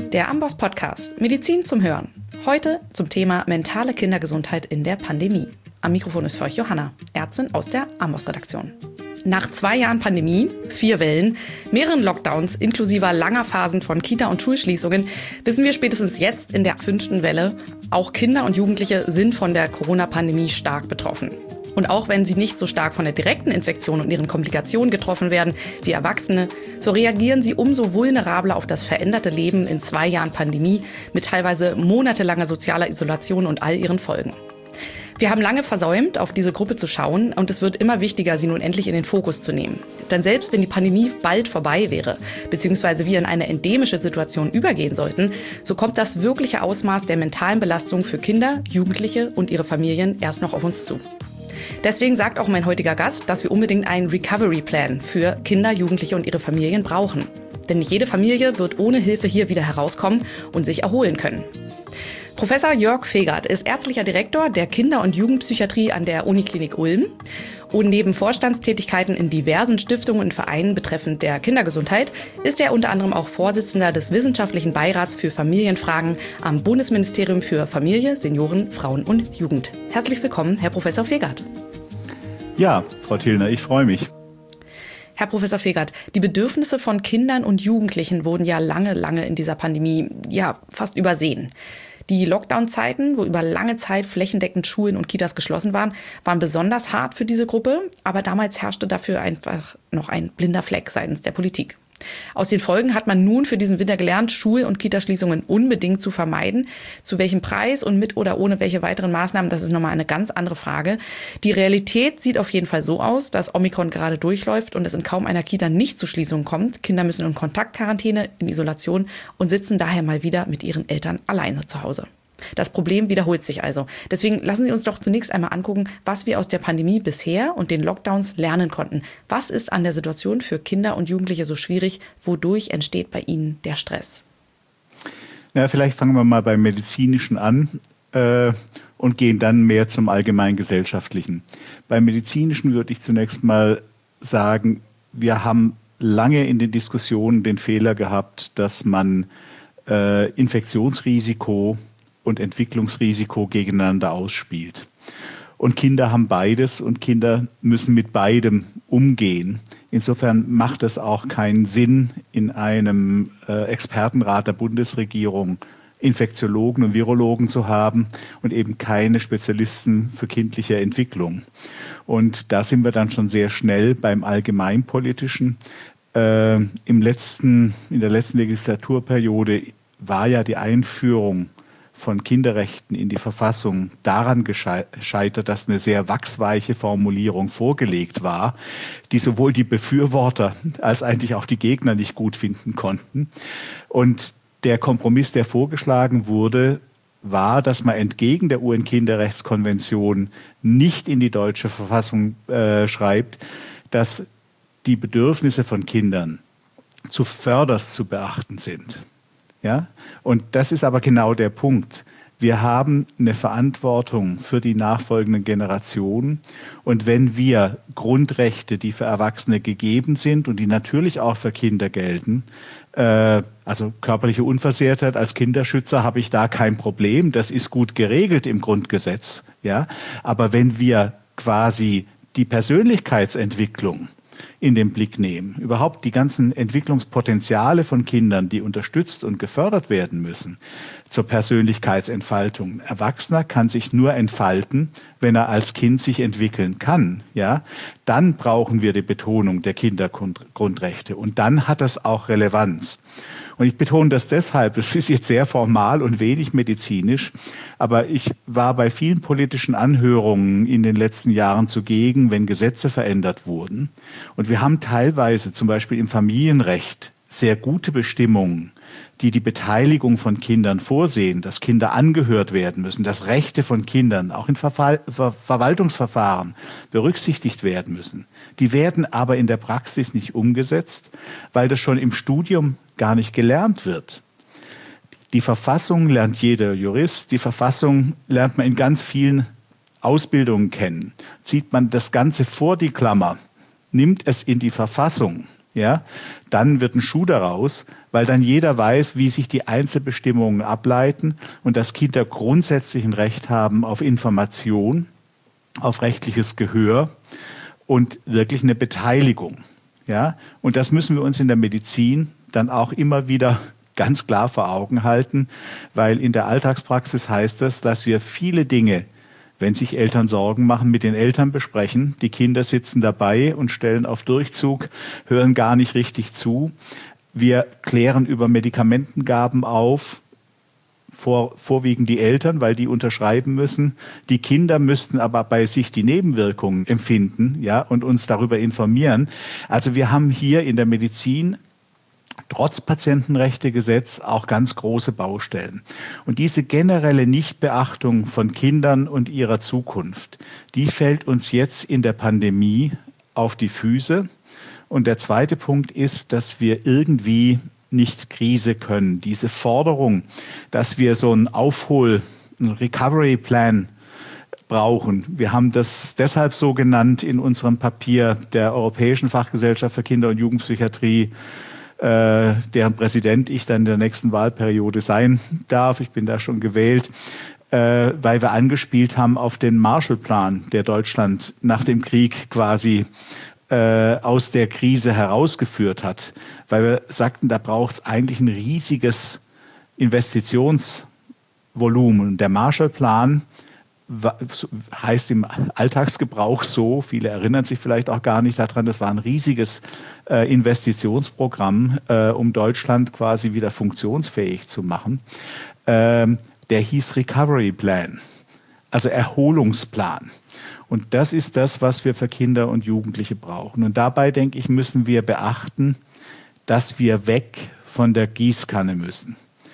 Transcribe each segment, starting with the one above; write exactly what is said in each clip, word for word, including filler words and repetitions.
Der Amboss Podcast Medizin zum Hören. Heute zum Thema mentale Kindergesundheit in der Pandemie. Am Mikrofon ist für euch Johanna, Ärztin aus der Amboss-Redaktion. Nach zwei Jahren Pandemie, vier Wellen, mehreren Lockdowns inklusive langer Phasen von Kita- und Schulschließungen wissen wir spätestens jetzt in der fünften Welle, auch Kinder und Jugendliche sind von der Corona-Pandemie stark betroffen. Und auch wenn sie nicht so stark von der direkten Infektion und ihren Komplikationen getroffen werden wie Erwachsene, so reagieren sie umso vulnerabler auf das veränderte Leben in zwei Jahren Pandemie mit teilweise monatelanger sozialer Isolation und all ihren Folgen. Wir haben lange versäumt, auf diese Gruppe zu schauen und es wird immer wichtiger, sie nun endlich in den Fokus zu nehmen. Denn selbst wenn die Pandemie bald vorbei wäre, beziehungsweise wir in eine endemische Situation übergehen sollten, so kommt das wirkliche Ausmaß der mentalen Belastung für Kinder, Jugendliche und ihre Familien erst noch auf uns zu. Deswegen sagt auch mein heutiger Gast, dass wir unbedingt einen Recovery-Plan für Kinder, Jugendliche und ihre Familien brauchen. Denn nicht jede Familie wird ohne Hilfe hier wieder herauskommen und sich erholen können. Professor Jörg Fegert ist ärztlicher Direktor der Kinder- und Jugendpsychiatrie an der Uniklinik Ulm. Und neben Vorstandstätigkeiten in diversen Stiftungen und Vereinen betreffend der Kindergesundheit ist er unter anderem auch Vorsitzender des Wissenschaftlichen Beirats für Familienfragen am Bundesministerium für Familie, Senioren, Frauen und Jugend. Herzlich willkommen, Herr Professor Fegert. Ja, Frau Thilner, ich freue mich. Herr Professor Fegert, die Bedürfnisse von Kindern und Jugendlichen wurden ja lange, lange in dieser Pandemie ja fast übersehen. Die Lockdown-Zeiten, wo über lange Zeit flächendeckend Schulen und Kitas geschlossen waren, waren besonders hart für diese Gruppe. Aber damals herrschte dafür einfach noch ein blinder Fleck seitens der Politik. Aus den Folgen hat man nun für diesen Winter gelernt, Schul- und Kitaschließungen unbedingt zu vermeiden. Zu welchem Preis und mit oder ohne welche weiteren Maßnahmen, das ist nochmal eine ganz andere Frage. Die Realität sieht auf jeden Fall so aus, dass Omikron gerade durchläuft und es in kaum einer Kita nicht zu Schließungen kommt. Kinder müssen in Kontaktquarantäne, in Isolation und sitzen daher mal wieder mit ihren Eltern alleine zu Hause. Das Problem wiederholt sich also. Deswegen lassen Sie uns doch zunächst einmal angucken, was wir aus der Pandemie bisher und den Lockdowns lernen konnten. Was ist an der Situation für Kinder und Jugendliche so schwierig? Wodurch entsteht bei ihnen der Stress? Ja, vielleicht fangen wir mal beim Medizinischen an äh, und gehen dann mehr zum Allgemeingesellschaftlichen. Beim Medizinischen würde ich zunächst mal sagen, wir haben lange in den Diskussionen den Fehler gehabt, dass man äh, Infektionsrisiko und Entwicklungsrisiko gegeneinander ausspielt. Und Kinder haben beides und Kinder müssen mit beidem umgehen. Insofern macht es auch keinen Sinn, in einem äh, Expertenrat der Bundesregierung Infektiologen und Virologen zu haben und eben keine Spezialisten für kindliche Entwicklung. Und da sind wir dann schon sehr schnell beim Allgemeinpolitischen. Äh, im letzten, in der letzten Legislaturperiode war ja die Einführung von Kinderrechten in die Verfassung daran gescheitert, dass eine sehr wachsweiche Formulierung vorgelegt war, die sowohl die Befürworter als eigentlich auch die Gegner nicht gut finden konnten. Und der Kompromiss, der vorgeschlagen wurde, war, dass man entgegen der U N-Kinderrechtskonvention nicht in die deutsche Verfassung äh, schreibt, dass die Bedürfnisse von Kindern zuvörderst zu beachten sind. Ja? Und das ist aber genau der Punkt. Wir haben eine Verantwortung für die nachfolgenden Generationen. Und wenn wir Grundrechte, die für Erwachsene gegeben sind und die natürlich auch für Kinder gelten, äh, also körperliche Unversehrtheit als Kinderschützer habe ich da kein Problem. Das ist gut geregelt im Grundgesetz. Ja? Aber wenn wir quasi die Persönlichkeitsentwicklung in den Blick nehmen. Überhaupt die ganzen Entwicklungspotenziale von Kindern, die unterstützt und gefördert werden müssen zur Persönlichkeitsentfaltung. Ein Erwachsener kann sich nur entfalten, wenn er als Kind sich entwickeln kann. Ja, dann brauchen wir die Betonung der Kindergrundrechte und dann hat das auch Relevanz. Und ich betone das deshalb, das ist jetzt sehr formal und wenig medizinisch, aber ich war bei vielen politischen Anhörungen in den letzten Jahren zugegen, wenn Gesetze verändert wurden. Und wir haben teilweise zum Beispiel im Familienrecht sehr gute Bestimmungen, die die Beteiligung von Kindern vorsehen, dass Kinder angehört werden müssen, dass Rechte von Kindern auch in Verfall, Ver, Verwaltungsverfahren berücksichtigt werden müssen. Die werden aber in der Praxis nicht umgesetzt, weil das schon im Studium gar nicht gelernt wird. Die Verfassung lernt jeder Jurist, die Verfassung lernt man in ganz vielen Ausbildungen kennen. Zieht man das Ganze vor die Klammer, nimmt es in die Verfassung, ja, dann wird ein Schuh daraus, weil dann jeder weiß, wie sich die Einzelbestimmungen ableiten und dass Kinder grundsätzlich ein Recht haben auf Information, auf rechtliches Gehör und wirklich eine Beteiligung. Ja? Und das müssen wir uns in der Medizin dann auch immer wieder ganz klar vor Augen halten, weil in der Alltagspraxis heißt das, dass wir viele Dinge, wenn sich Eltern Sorgen machen, mit den Eltern besprechen. Die Kinder sitzen dabei und stellen auf Durchzug, hören gar nicht richtig zu. Wir klären über Medikamentengaben auf, vor, vorwiegend die Eltern, weil die unterschreiben müssen. Die Kinder müssten aber bei sich die Nebenwirkungen empfinden, ja, und uns darüber informieren. Also wir haben hier in der Medizin trotz Patientenrechtegesetz auch ganz große Baustellen. Und diese generelle Nichtbeachtung von Kindern und ihrer Zukunft, die fällt uns jetzt in der Pandemie auf die Füße. Und der zweite Punkt ist, dass wir irgendwie nicht Krise können. Diese Forderung, dass wir so einen Aufhol-, einen Recovery-Plan brauchen. Wir haben das deshalb so genannt in unserem Papier der Europäischen Fachgesellschaft für Kinder- und Jugendpsychiatrie, äh, deren Präsident ich dann in der nächsten Wahlperiode sein darf. Ich bin da schon gewählt, äh, weil wir angespielt haben auf den Marshallplan, der Deutschland nach dem Krieg quasi äh, aus der Krise herausgeführt hat. Weil wir sagten, da braucht es eigentlich ein riesiges Investitionsvolumen. Und der Marshallplan heißt im Alltagsgebrauch so, viele erinnern sich vielleicht auch gar nicht daran, das war ein riesiges äh, Investitionsprogramm, äh, um Deutschland quasi wieder funktionsfähig zu machen. Ähm, der hieß Recovery Plan, also Erholungsplan. Und das ist das, was wir für Kinder und Jugendliche brauchen. Und dabei, denke ich, müssen wir beachten, dass wir weg von der Gießkanne müssen.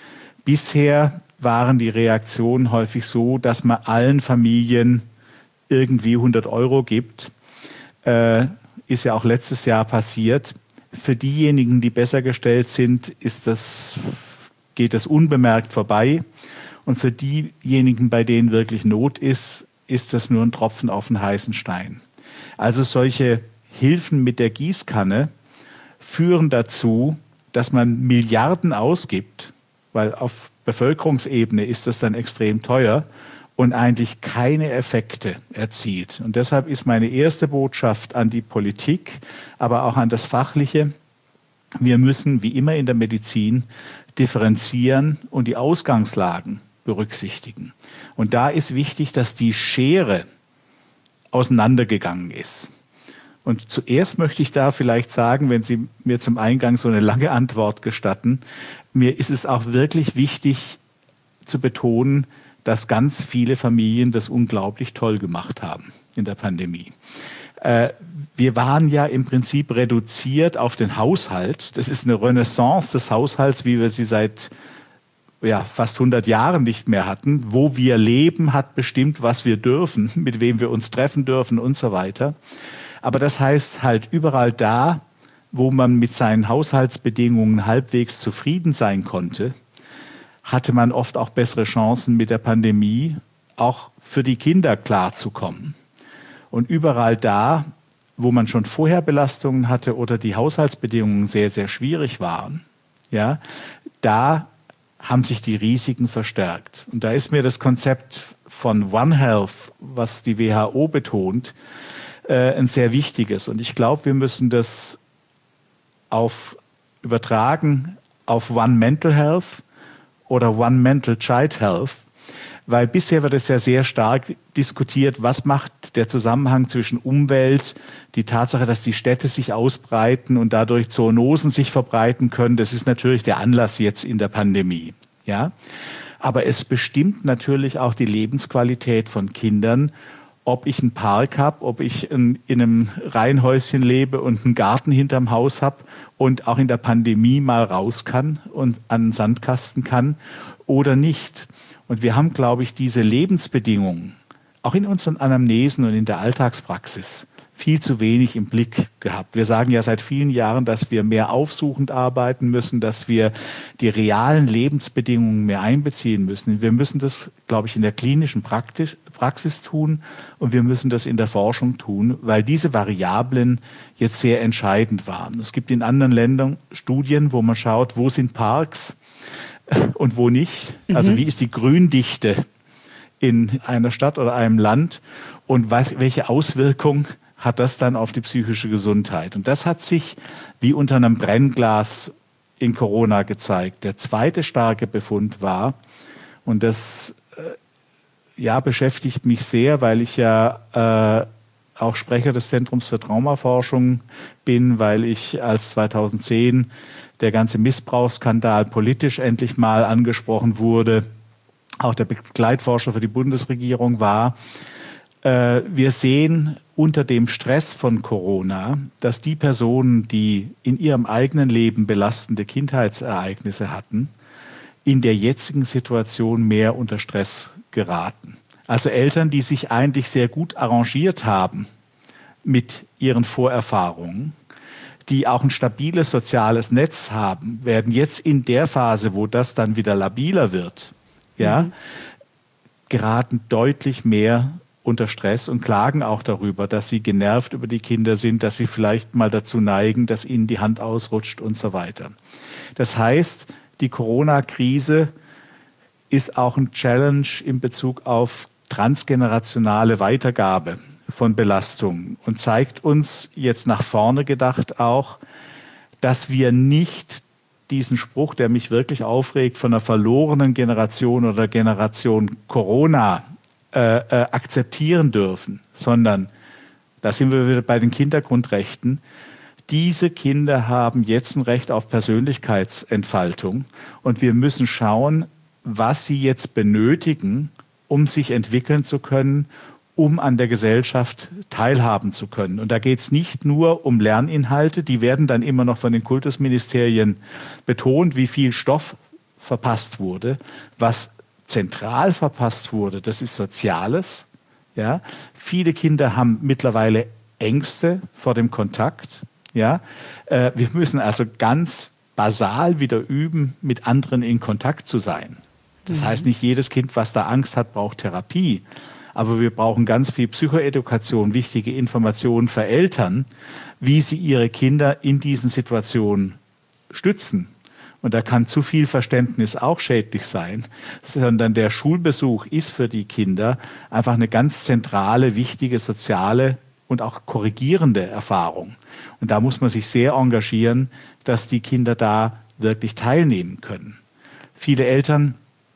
Bisher waren die Reaktionen häufig so, dass man allen Familien irgendwie hundert Euro gibt. Äh, ist ja auch letztes Jahr passiert. Für diejenigen, die besser gestellt sind, ist das, geht das unbemerkt vorbei. Und für diejenigen, bei denen wirklich Not ist, ist das nur ein Tropfen auf den heißen Stein. Also solche Hilfen mit der Gießkanne führen dazu, dass man Milliarden ausgibt, weil auf Bevölkerungsebene ist das dann extrem teuer und eigentlich keine Effekte erzielt. Und deshalb ist meine erste Botschaft an die Politik, aber auch an das Fachliche: Wir müssen, wie immer in der Medizin, differenzieren und die Ausgangslagen berücksichtigen. Und da ist wichtig, dass die Schere auseinandergegangen ist. Und zuerst möchte ich da vielleicht sagen, wenn Sie mir zum Eingang so eine lange Antwort gestatten, mir ist es auch wirklich wichtig zu betonen, dass ganz viele Familien das unglaublich toll gemacht haben in der Pandemie. Äh, wir waren ja im Prinzip reduziert auf den Haushalt. Das ist eine Renaissance des Haushalts, wie wir sie seit ja, fast hundert Jahren nicht mehr hatten. Wo wir leben, hat bestimmt, was wir dürfen, mit wem wir uns treffen dürfen und so weiter. Aber das heißt halt überall da, wo man mit seinen Haushaltsbedingungen halbwegs zufrieden sein konnte, hatte man oft auch bessere Chancen mit der Pandemie, auch für die Kinder klarzukommen. Und überall da, wo man schon vorher Belastungen hatte oder die Haushaltsbedingungen sehr, sehr schwierig waren, ja, da haben sich die Risiken verstärkt. Und da ist mir das Konzept von One Health, was die W H O betont, äh, ein sehr wichtiges. Und ich glaube, wir müssen das auf, übertragen auf One Mental Health oder One Mental Child Health, weil bisher wird es ja sehr stark diskutiert, was macht der Zusammenhang zwischen Umwelt, die Tatsache, dass die Städte sich ausbreiten und dadurch Zoonosen sich verbreiten können. Das ist natürlich der Anlass jetzt in der Pandemie, ja. Aber es bestimmt natürlich auch die Lebensqualität von Kindern, ob ich einen Park habe, ob ich in, in einem Reihenhäuschen lebe und einen Garten hinterm Haus habe und auch in der Pandemie mal raus kann und an den Sandkasten kann oder nicht. Und wir haben, glaube ich, diese Lebensbedingungen, auch in unseren Anamnesen und in der Alltagspraxis, viel zu wenig im Blick gehabt. Wir sagen ja seit vielen Jahren, dass wir mehr aufsuchend arbeiten müssen, dass wir die realen Lebensbedingungen mehr einbeziehen müssen. Wir müssen das, glaube ich, in der klinischen Praxis tun und wir müssen das in der Forschung tun, weil diese Variablen jetzt sehr entscheidend waren. Es gibt in anderen Ländern Studien, wo man schaut, wo sind Parks und wo nicht. Also mhm. wie ist die Gründichte in einer Stadt oder einem Land und was, welche Auswirkungen hat das dann auf die psychische Gesundheit. Und das hat sich wie unter einem Brennglas in Corona gezeigt. Der zweite starke Befund war, und das äh, ja, beschäftigt mich sehr, weil ich ja äh, auch Sprecher des Zentrums für Traumaforschung bin, weil ich als zweitausendzehn der ganze Missbrauchsskandal politisch endlich mal angesprochen wurde, auch der Begleitforscher für die Bundesregierung war. Äh, wir sehen unter dem Stress von Corona, dass die Personen, die in ihrem eigenen Leben belastende Kindheitsereignisse hatten, in der jetzigen Situation mehr unter Stress geraten. Also Eltern, die sich eigentlich sehr gut arrangiert haben mit ihren Vorerfahrungen, die auch ein stabiles soziales Netz haben, werden jetzt in der Phase, wo das dann wieder labiler wird, ja, mhm. geraten deutlich mehr unter Stress und klagen auch darüber, dass sie genervt über die Kinder sind, dass sie vielleicht mal dazu neigen, dass ihnen die Hand ausrutscht und so weiter. Das heißt, die Corona-Krise ist auch ein Challenge in Bezug auf transgenerationale Weitergabe von Belastungen und zeigt uns jetzt nach vorne gedacht auch, dass wir nicht diesen Spruch, der mich wirklich aufregt, von einer verlorenen Generation oder Generation Corona Äh, äh, akzeptieren dürfen, sondern, da sind wir wieder bei den Kindergrundrechten, diese Kinder haben jetzt ein Recht auf Persönlichkeitsentfaltung und wir müssen schauen, was sie jetzt benötigen, um sich entwickeln zu können, um an der Gesellschaft teilhaben zu können. Und da geht es nicht nur um Lerninhalte, die werden dann immer noch von den Kultusministerien betont, wie viel Stoff verpasst wurde, was zentral verpasst wurde, das ist Soziales. Ja? Viele Kinder haben mittlerweile Ängste vor dem Kontakt. Ja? Äh, wir müssen also ganz basal wieder üben, mit anderen in Kontakt zu sein. Das mhm. heißt, nicht jedes Kind, was da Angst hat, braucht Therapie. Aber wir brauchen ganz viel Psychoedukation, wichtige Informationen für Eltern, wie sie ihre Kinder in diesen Situationen stützen. Und da kann zu viel Verständnis auch schädlich sein, sondern der Schulbesuch ist für die Kinder einfach eine ganz zentrale, wichtige soziale und auch korrigierende Erfahrung. Und da muss man sich sehr engagieren, dass die Kinder da wirklich teilnehmen können. Viele Eltern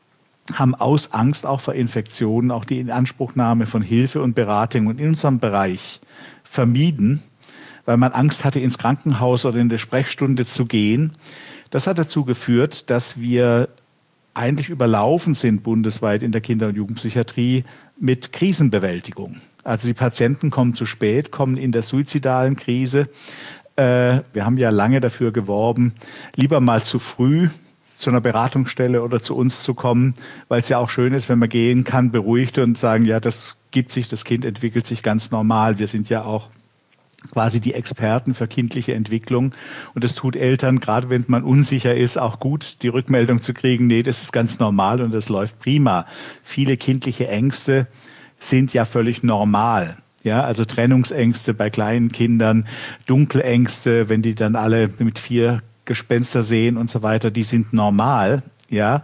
haben aus Angst auch vor Infektionen auch die Inanspruchnahme von Hilfe und Beratung in unserem Bereich vermieden, weil man Angst hatte, ins Krankenhaus oder in die Sprechstunde zu gehen. Das hat dazu geführt, dass wir eigentlich überlaufen sind bundesweit in der Kinder- und Jugendpsychiatrie mit Krisenbewältigung. Also die Patienten kommen zu spät, kommen in der suizidalen Krise. Äh, wir haben ja lange dafür geworben, lieber mal zu früh zu einer Beratungsstelle oder zu uns zu kommen, weil es ja auch schön ist, wenn man gehen kann, beruhigt und sagen, ja, das gibt sich, das Kind entwickelt sich ganz normal. Wir sind ja auch quasi die Experten für kindliche Entwicklung. Und es tut Eltern, gerade wenn man unsicher ist, auch gut, die Rückmeldung zu kriegen, nee, das ist ganz normal und das läuft prima. Viele kindliche Ängste sind ja völlig normal. Ja, also Trennungsängste bei kleinen Kindern, Dunkelängste, wenn die dann alle mit vier Gespenster sehen und so weiter, die sind normal. Ja,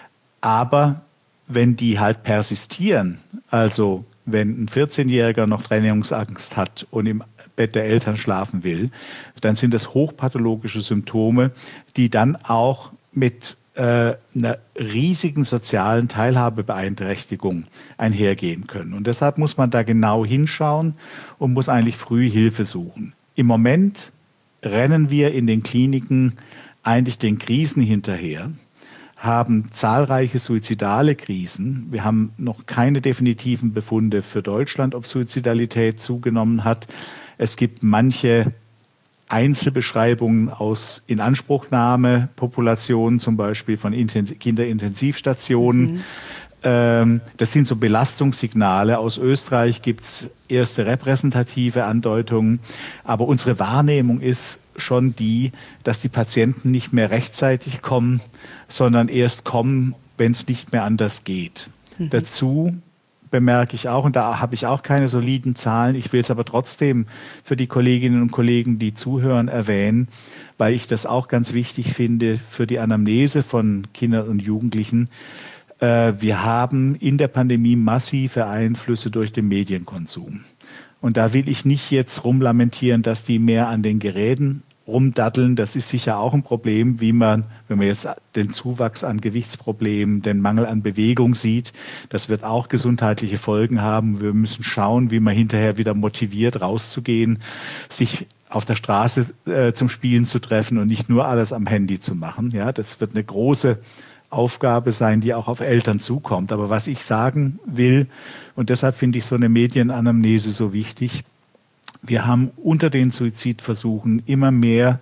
aber wenn die halt persistieren, also wenn ein vierzehnjähriger noch Trennungsangst hat und im Bett der Eltern schlafen will, dann sind das hochpathologische Symptome, die dann auch mit äh, einer riesigen sozialen Teilhabebeeinträchtigung einhergehen können. Und deshalb muss man da genau hinschauen und muss eigentlich früh Hilfe suchen. Im Moment rennen wir in den Kliniken eigentlich den Krisen hinterher, haben zahlreiche suizidale Krisen. Wir haben noch keine definitiven Befunde für Deutschland, ob Suizidalität zugenommen hat. Es gibt manche Einzelbeschreibungen aus Inanspruchnahmepopulationen, zum Beispiel von Intensiv- Kinderintensivstationen. Mhm. ähm, das sind so Belastungssignale. Aus Österreich gibt es erste repräsentative Andeutungen, aber unsere Wahrnehmung ist schon die, dass die Patienten nicht mehr rechtzeitig kommen, sondern erst kommen, wenn es nicht mehr anders geht. Mhm. Dazu bemerke ich auch, und da habe ich auch keine soliden Zahlen, ich will es aber trotzdem für die Kolleginnen und Kollegen, die zuhören, erwähnen, weil ich das auch ganz wichtig finde für die Anamnese von Kindern und Jugendlichen. Äh, wir haben in der Pandemie massive Einflüsse durch den Medienkonsum. Und da will ich nicht jetzt rumlamentieren, dass die mehr an den Geräten rumdatteln. Das ist sicher auch ein Problem, wie man, wenn man jetzt den Zuwachs an Gewichtsproblemen, den Mangel an Bewegung sieht. Das wird auch gesundheitliche Folgen haben. Wir müssen schauen, wie man hinterher wieder motiviert, rauszugehen, sich auf der Straße äh, zum Spielen zu treffen und nicht nur alles am Handy zu machen. Ja, das wird eine große Aufgabe sein, die auch auf Eltern zukommt. Aber was ich sagen will, und deshalb finde ich so eine Medienanamnese so wichtig, wir haben unter den Suizidversuchen immer mehr,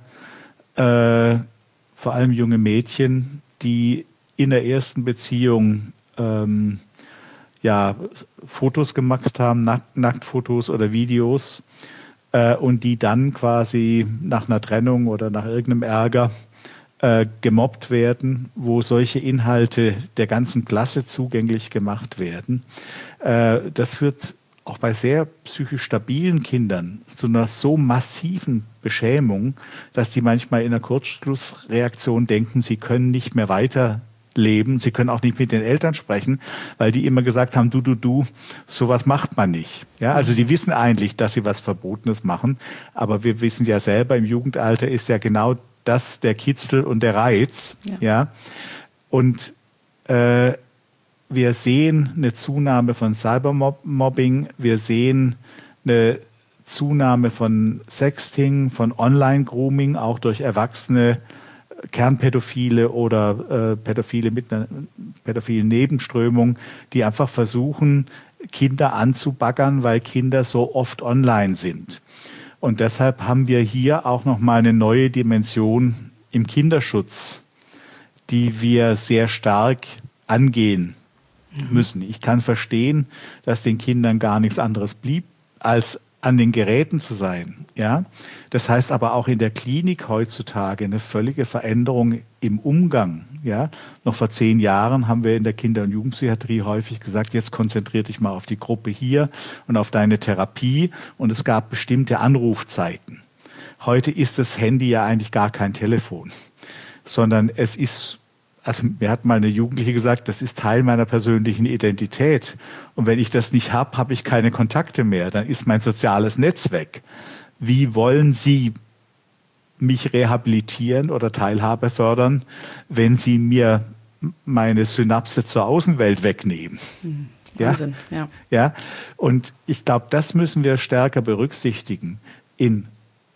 äh, vor allem junge Mädchen, die in der ersten Beziehung ähm, ja, Fotos gemacht haben, Nack- Nacktfotos oder Videos, äh, und die dann quasi nach einer Trennung oder nach irgendeinem Ärger äh, gemobbt werden, wo solche Inhalte der ganzen Klasse zugänglich gemacht werden. Äh, das führt auch bei sehr psychisch stabilen Kindern zu einer so massiven Beschämung, dass die manchmal in einer Kurzschlussreaktion denken, sie können nicht mehr weiterleben, sie können auch nicht mit den Eltern sprechen, weil die immer gesagt haben, du, du, du, sowas macht man nicht. Ja, also sie wissen eigentlich, dass sie was Verbotenes machen, aber wir wissen ja selber, im Jugendalter ist ja genau das der Kitzel und der Reiz. Ja, ja? Und äh, wir sehen eine Zunahme von Cybermobbing, wir sehen eine Zunahme von Sexting, von Online-Grooming, auch durch Erwachsene, Kernpädophile oder äh, Pädophile mit einer pädophilen Nebenströmung, die einfach versuchen, Kinder anzubaggern, weil Kinder so oft online sind. Und deshalb haben wir hier auch nochmal eine neue Dimension im Kinderschutz, die wir sehr stark angehen müssen. Ich kann verstehen, dass den Kindern gar nichts anderes blieb, als an den Geräten zu sein. Ja? Das heißt aber auch in der Klinik heutzutage eine völlige Veränderung im Umgang. Ja? Noch vor zehn Jahren haben wir in der Kinder- und Jugendpsychiatrie häufig gesagt, jetzt konzentrier dich mal auf die Gruppe hier und auf deine Therapie. Und es gab bestimmte Anrufzeiten. Heute ist das Handy ja eigentlich gar kein Telefon, sondern es ist, also mir hat mal eine Jugendliche gesagt, das ist Teil meiner persönlichen Identität. Und wenn ich das nicht habe, habe ich keine Kontakte mehr. Dann ist mein soziales Netz weg. Wie wollen Sie mich rehabilitieren oder Teilhabe fördern, wenn Sie mir meine Synapse zur Außenwelt wegnehmen? Mhm. Wahnsinn, ja? Ja. Ja? Und ich glaube, das müssen wir stärker berücksichtigen. In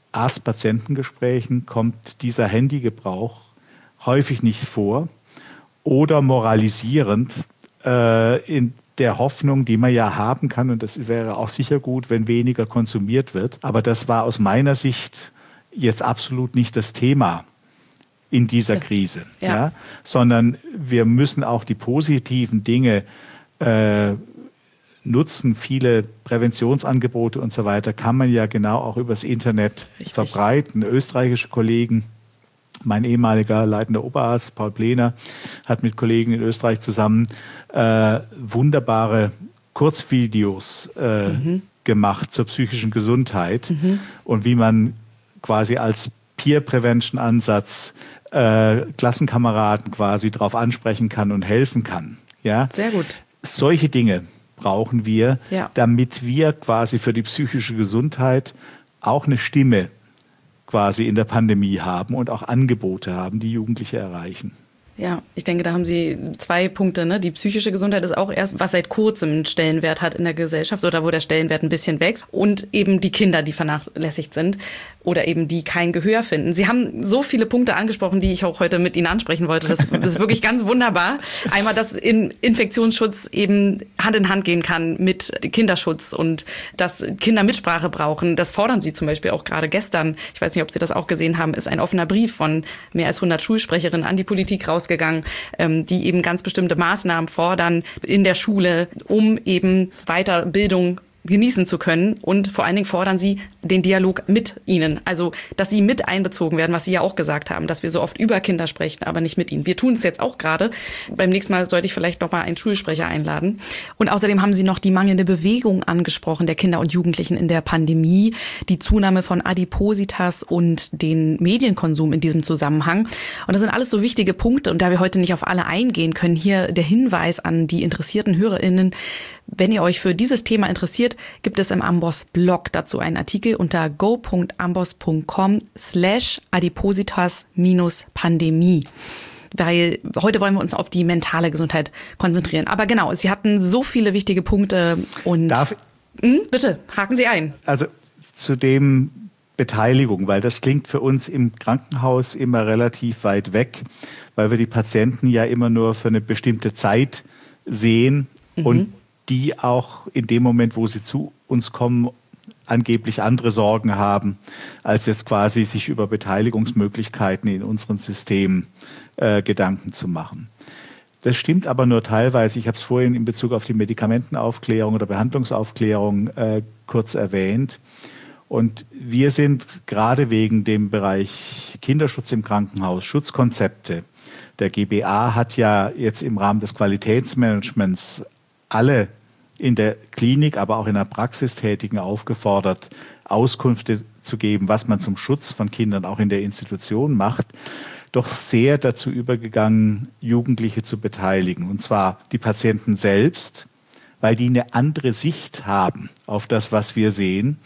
Arzt-Patienten-Gesprächen kommt dieser Handygebrauch häufig nicht vor. Oder moralisierend äh, in der Hoffnung, die man ja haben kann, und das wäre auch sicher gut, wenn weniger konsumiert wird. Aber das war aus meiner Sicht jetzt absolut nicht das Thema in dieser Krise, ja. Ja? Sondern wir müssen auch die positiven Dinge äh, nutzen. Viele Präventionsangebote und so weiter kann man ja genau auch übers Internet Richtig. verbreiten. Österreichische Kollegen, mein ehemaliger leitender Oberarzt Paul Plener hat mit Kollegen in Österreich zusammen äh, wunderbare Kurzvideos äh, mhm. gemacht zur psychischen Gesundheit mhm. und wie man quasi als Peer-Prevention-Ansatz äh, Klassenkameraden quasi darauf ansprechen kann und helfen kann. Ja? Sehr gut. Solche Dinge brauchen wir, ja. damit wir quasi für die psychische Gesundheit auch eine Stimme quasi in der Pandemie haben und auch Angebote haben, die Jugendliche erreichen. Ja, ich denke, da haben Sie zwei Punkte. Ne? Die psychische Gesundheit ist auch erst, was seit kurzem einen Stellenwert hat in der Gesellschaft oder wo der Stellenwert ein bisschen wächst. Und eben die Kinder, die vernachlässigt sind. oder eben die kein Gehör finden. Sie haben so viele Punkte angesprochen, die ich auch heute mit Ihnen ansprechen wollte. Das, das ist wirklich ganz wunderbar. Einmal, dass in Infektionsschutz eben Hand in Hand gehen kann mit Kinderschutz und dass Kinder Mitsprache brauchen. Das fordern Sie zum Beispiel auch gerade gestern. Ich weiß nicht, ob Sie das auch gesehen haben, ist ein offener Brief von mehr als hundert Schulsprecherinnen an die Politik rausgegangen, die eben ganz bestimmte Maßnahmen fordern in der Schule, um eben Weiterbildung genießen zu können. Und vor allen Dingen fordern sie den Dialog mit ihnen. Also, dass sie mit einbezogen werden, was Sie ja auch gesagt haben, dass wir so oft über Kinder sprechen, aber nicht mit ihnen. Wir tun es jetzt auch gerade. Beim nächsten Mal sollte ich vielleicht noch mal einen Schulsprecher einladen. Und außerdem haben Sie noch die mangelnde Bewegung angesprochen der Kinder und Jugendlichen in der Pandemie, die Zunahme von Adipositas und den Medienkonsum in diesem Zusammenhang. Und das sind alles so wichtige Punkte. Und da wir heute nicht auf alle eingehen können, hier der Hinweis an die interessierten HörerInnen: Wenn ihr euch für dieses Thema interessiert, gibt es im Amboss Blog dazu einen Artikel unter go punkt amboss punkt com slash adipositas minus Pandemie. Weil heute wollen wir uns auf die mentale Gesundheit konzentrieren. Aber genau, Sie hatten so viele wichtige Punkte und Darf mh, bitte, haken Sie ein. Also zu dem Beteiligung, weil das klingt für uns im Krankenhaus immer relativ weit weg, weil wir die Patienten ja immer nur für eine bestimmte Zeit sehen mhm. und die auch in dem Moment, wo sie zu uns kommen, angeblich andere Sorgen haben, als jetzt quasi sich über Beteiligungsmöglichkeiten in unseren Systemen äh, Gedanken zu machen. Das stimmt aber nur teilweise. Ich habe es vorhin in Bezug auf die Medikamentenaufklärung oder Behandlungsaufklärung äh, kurz erwähnt. Und wir sind gerade wegen dem Bereich Kinderschutz im Krankenhaus, Schutzkonzepte. Der G B A hat ja jetzt im Rahmen des Qualitätsmanagements alle in der Klinik, aber auch in der Praxis Tätigen aufgefordert, Auskünfte zu geben, was man zum Schutz von Kindern auch in der Institution macht, doch sehr dazu übergegangen, Jugendliche zu beteiligen. Und zwar die Patienten selbst, weil die eine andere Sicht haben auf das, was wir sehen.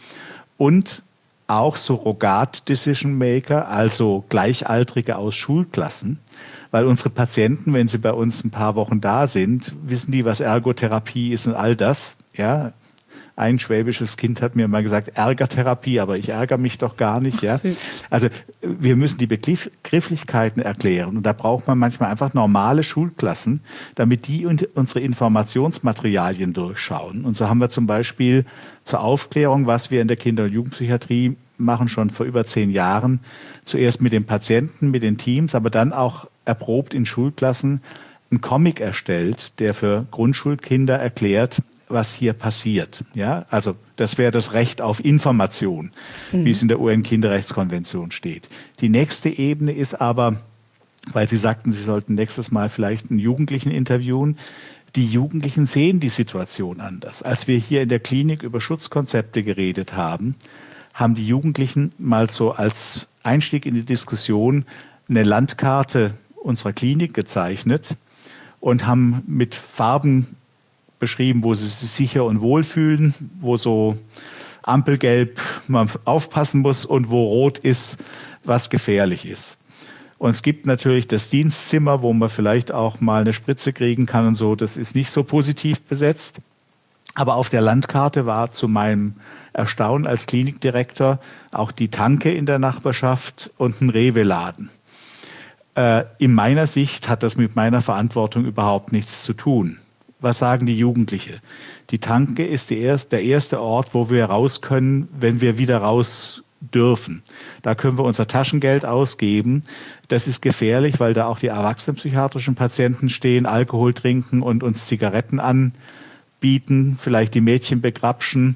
Und auch Surrogat-Decision-Maker, also Gleichaltrige aus Schulklassen, weil unsere Patienten, wenn sie bei uns ein paar Wochen da sind, wissen die, was Ergotherapie ist und all das. Ja, ein schwäbisches Kind hat mir mal gesagt, Ärgertherapie, aber ich ärgere mich doch gar nicht. Ja, also wir müssen die Begrifflichkeiten erklären und da braucht man manchmal einfach normale Schulklassen, damit die unsere Informationsmaterialien durchschauen. Und so haben wir zum Beispiel zur Aufklärung, was wir in der Kinder- und Jugendpsychiatrie machen, schon vor über zehn Jahren, zuerst mit den Patienten, mit den Teams, aber dann auch erprobt in Schulklassen einen Comic erstellt, der für Grundschulkinder erklärt, was hier passiert. Ja, also das wäre das Recht auf Information, mhm. wie es in der U N-Kinderrechtskonvention steht. Die nächste Ebene ist aber, weil Sie sagten, Sie sollten nächstes Mal vielleicht einen Jugendlichen interviewen, die Jugendlichen sehen die Situation anders. Als wir hier in der Klinik über Schutzkonzepte geredet haben, haben die Jugendlichen mal so als Einstieg in die Diskussion eine Landkarte unserer Klinik gezeichnet und haben mit Farben beschrieben, wo sie sich sicher und wohl fühlen, wo so Ampelgelb man aufpassen muss und wo Rot ist, was gefährlich ist. Und es gibt natürlich das Dienstzimmer, wo man vielleicht auch mal eine Spritze kriegen kann und so. Das ist nicht so positiv besetzt. Aber auf der Landkarte war zu meinem Erstaunen als Klinikdirektor auch die Tanke in der Nachbarschaft und ein Rewe-Laden. Äh, in meiner Sicht hat das mit meiner Verantwortung überhaupt nichts zu tun. Was sagen die Jugendliche? Die Tanke ist die erst, der erste Ort, wo wir raus können, wenn wir wieder raus dürfen. Da können wir unser Taschengeld ausgeben. Das ist gefährlich, weil da auch die erwachsenenpsychiatrischen Patienten stehen, Alkohol trinken und uns Zigaretten anbieten, vielleicht die Mädchen begrapschen.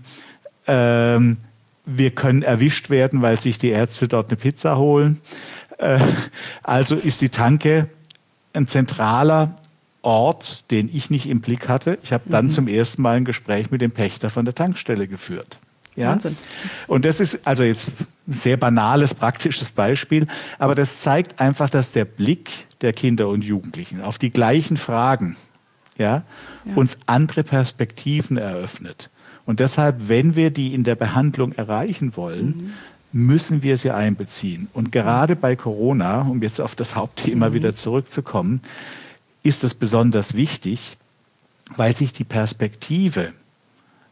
Ähm, wir können erwischt werden, weil sich die Ärzte dort eine Pizza holen. Äh, also ist die Tanke ein zentraler Ort, den ich nicht im Blick hatte. Ich habe dann mhm. zum ersten Mal ein Gespräch mit dem Pächter von der Tankstelle geführt. Ja? Wahnsinn. Und das ist also jetzt ein sehr banales, praktisches Beispiel, aber das zeigt einfach, dass der Blick der Kinder und Jugendlichen auf die gleichen Fragen ja, ja. uns andere Perspektiven eröffnet. Und deshalb, wenn wir die in der Behandlung erreichen wollen, mhm. müssen wir sie einbeziehen. Und gerade bei Corona, um jetzt auf das Hauptthema mhm. wieder zurückzukommen, ist es besonders wichtig, weil sich die Perspektive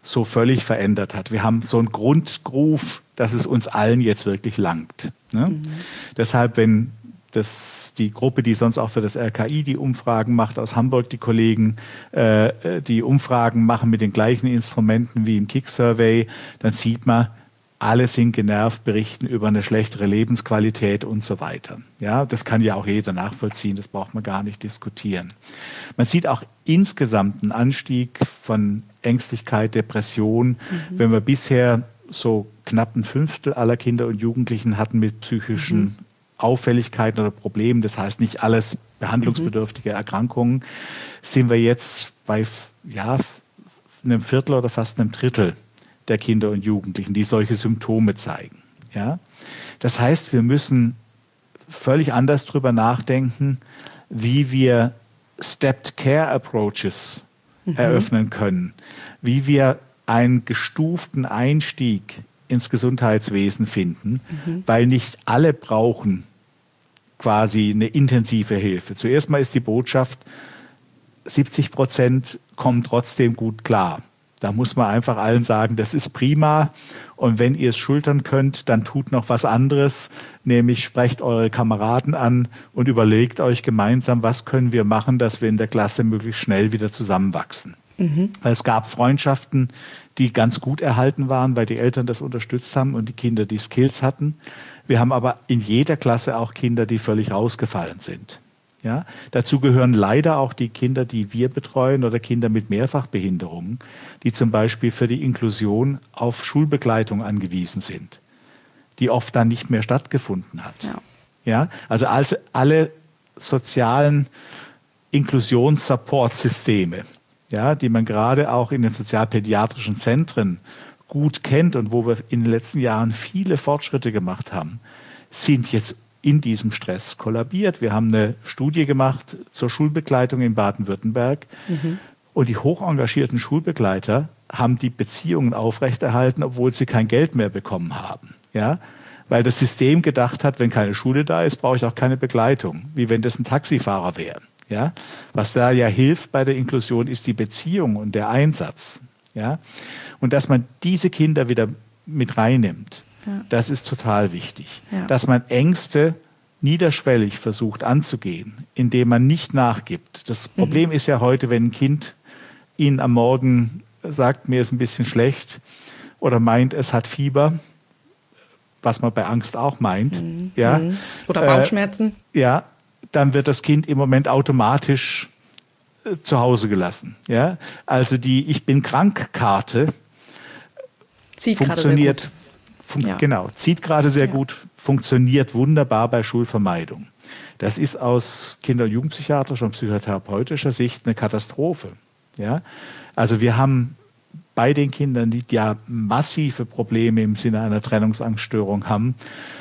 so völlig verändert hat. Wir haben so einen Grundgroove, dass es uns allen jetzt wirklich langt. Ne? Mhm. Deshalb, wenn das die Gruppe, die sonst auch für das R K I die Umfragen macht, aus Hamburg die Kollegen, äh, die Umfragen machen mit den gleichen Instrumenten wie im Kick-Survey, dann sieht man, alle sind genervt, berichten über eine schlechtere Lebensqualität und so weiter. Ja, das kann ja auch jeder nachvollziehen, das braucht man gar nicht diskutieren. Man sieht auch insgesamt einen Anstieg von Ängstlichkeit, Depression. Mhm. Wenn wir bisher so knapp ein Fünftel aller Kinder und Jugendlichen hatten mit psychischen mhm. Auffälligkeiten oder Problemen, das heißt nicht alles behandlungsbedürftige Erkrankungen, sind wir jetzt bei ja, einem Viertel oder fast einem Drittel der Kinder und Jugendlichen, die solche Symptome zeigen. Ja? Das heißt, wir müssen völlig anders drüber nachdenken, wie wir Stepped Care Approaches mhm. eröffnen können, wie wir einen gestuften Einstieg ins Gesundheitswesen finden, mhm. weil nicht alle brauchen quasi eine intensive Hilfe. Zuerst mal ist die Botschaft, siebzig Prozent kommen trotzdem gut klar. Da muss man einfach allen sagen, das ist prima und wenn ihr es schultern könnt, dann tut noch was anderes, nämlich sprecht eure Kameraden an und überlegt euch gemeinsam, was können wir machen, dass wir in der Klasse möglichst schnell wieder zusammenwachsen. Mhm. Es gab Freundschaften, die ganz gut erhalten waren, weil die Eltern das unterstützt haben und die Kinder die Skills hatten. Wir haben aber in jeder Klasse auch Kinder, die völlig rausgefallen sind. Ja? Dazu gehören leider auch die Kinder, die wir betreuen oder Kinder mit Mehrfachbehinderungen, die zum Beispiel für die Inklusion auf Schulbegleitung angewiesen sind, die oft dann nicht mehr stattgefunden hat. Ja. Ja? Also alle sozialen Inklusions-Support-Systeme, ja, die man gerade auch in den sozialpädiatrischen Zentren gut kennt und wo wir in den letzten Jahren viele Fortschritte gemacht haben, sind jetzt in diesem Stress kollabiert. Wir haben eine Studie gemacht zur Schulbegleitung in Baden-Württemberg mhm. und die hochengagierten Schulbegleiter haben die Beziehungen aufrechterhalten, obwohl sie kein Geld mehr bekommen haben. Ja? Weil das System gedacht hat, wenn keine Schule da ist, brauche ich auch keine Begleitung, wie wenn das ein Taxifahrer wäre. Ja? Was da ja hilft bei der Inklusion, ist die Beziehung und der Einsatz. Ja? Und dass man diese Kinder wieder mit reinnimmt, ja. das ist total wichtig. Ja. Dass man Ängste niederschwellig versucht anzugehen, indem man nicht nachgibt. Das Problem mhm. ist ja heute, wenn ein Kind Ihnen am Morgen sagt, mir ist ein bisschen schlecht oder meint, es hat Fieber, was man bei Angst auch meint. Mhm. Ja? Oder Bauchschmerzen. Äh, ja. dann wird das Kind im Moment automatisch äh, zu Hause gelassen. Ja? Also die Ich-bin-krank-Karte zieht funktioniert, fun- ja. genau, zieht gerade sehr ja. gut, funktioniert wunderbar bei Schulvermeidung. Das ist aus kinder- und jugendpsychiatrischer und psychotherapeutischer Sicht eine Katastrophe. Ja? Also wir haben bei den Kindern, die ja massive Probleme im Sinne einer Trennungsangststörung haben,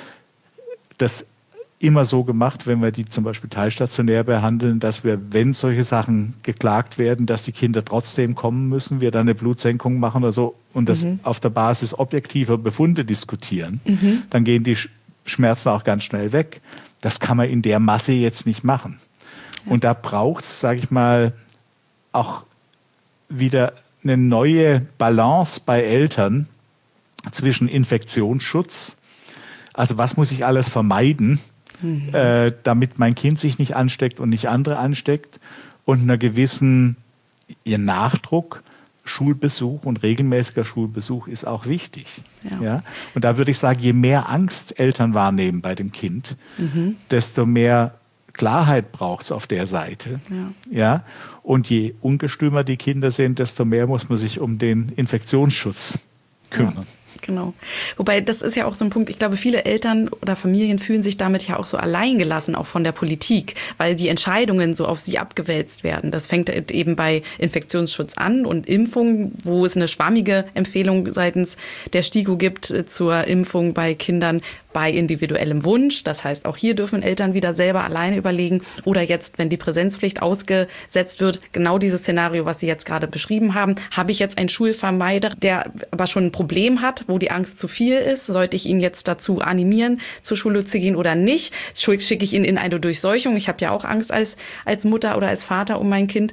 das immer so gemacht, wenn wir die zum Beispiel teilstationär behandeln, dass wir, wenn solche Sachen geklagt werden, dass die Kinder trotzdem kommen müssen, wir dann eine Blutsenkung machen oder so und das mhm. auf der Basis objektiver Befunde diskutieren, mhm. dann gehen die Schmerzen auch ganz schnell weg. Das kann man in der Masse jetzt nicht machen. Ja. Und da braucht es, sage ich mal, auch wieder eine neue Balance bei Eltern zwischen Infektionsschutz, also was muss ich alles vermeiden, mhm. äh, damit mein Kind sich nicht ansteckt und nicht andere ansteckt, und einer gewissen ihr Nachdruck, Schulbesuch und regelmäßiger Schulbesuch ist auch wichtig. Ja. Ja? Und da würde ich sagen, je mehr Angst Eltern wahrnehmen bei dem Kind, mhm. desto mehr Klarheit braucht es auf der Seite. Ja. Ja? Und je ungestümer die Kinder sind, desto mehr muss man sich um den Infektionsschutz kümmern. Ja. Genau. Wobei, das ist ja auch so ein Punkt, ich glaube, viele Eltern oder Familien fühlen sich damit ja auch so alleingelassen, auch von der Politik, weil die Entscheidungen so auf sie abgewälzt werden. Das fängt eben bei Infektionsschutz an und Impfung, wo es eine schwammige Empfehlung seitens der STIKO gibt zur Impfung bei Kindern bei individuellem Wunsch. Das heißt, auch hier dürfen Eltern wieder selber alleine überlegen. Oder jetzt, wenn die Präsenzpflicht ausgesetzt wird, genau dieses Szenario, was Sie jetzt gerade beschrieben haben. Habe ich jetzt einen Schulvermeider, der aber schon ein Problem hat, wo die Angst zu viel ist? Sollte ich ihn jetzt dazu animieren, zur Schule zu gehen oder nicht? Schicke ich ihn in eine Durchseuchung? Ich habe ja auch Angst als, als Mutter oder als Vater um mein Kind.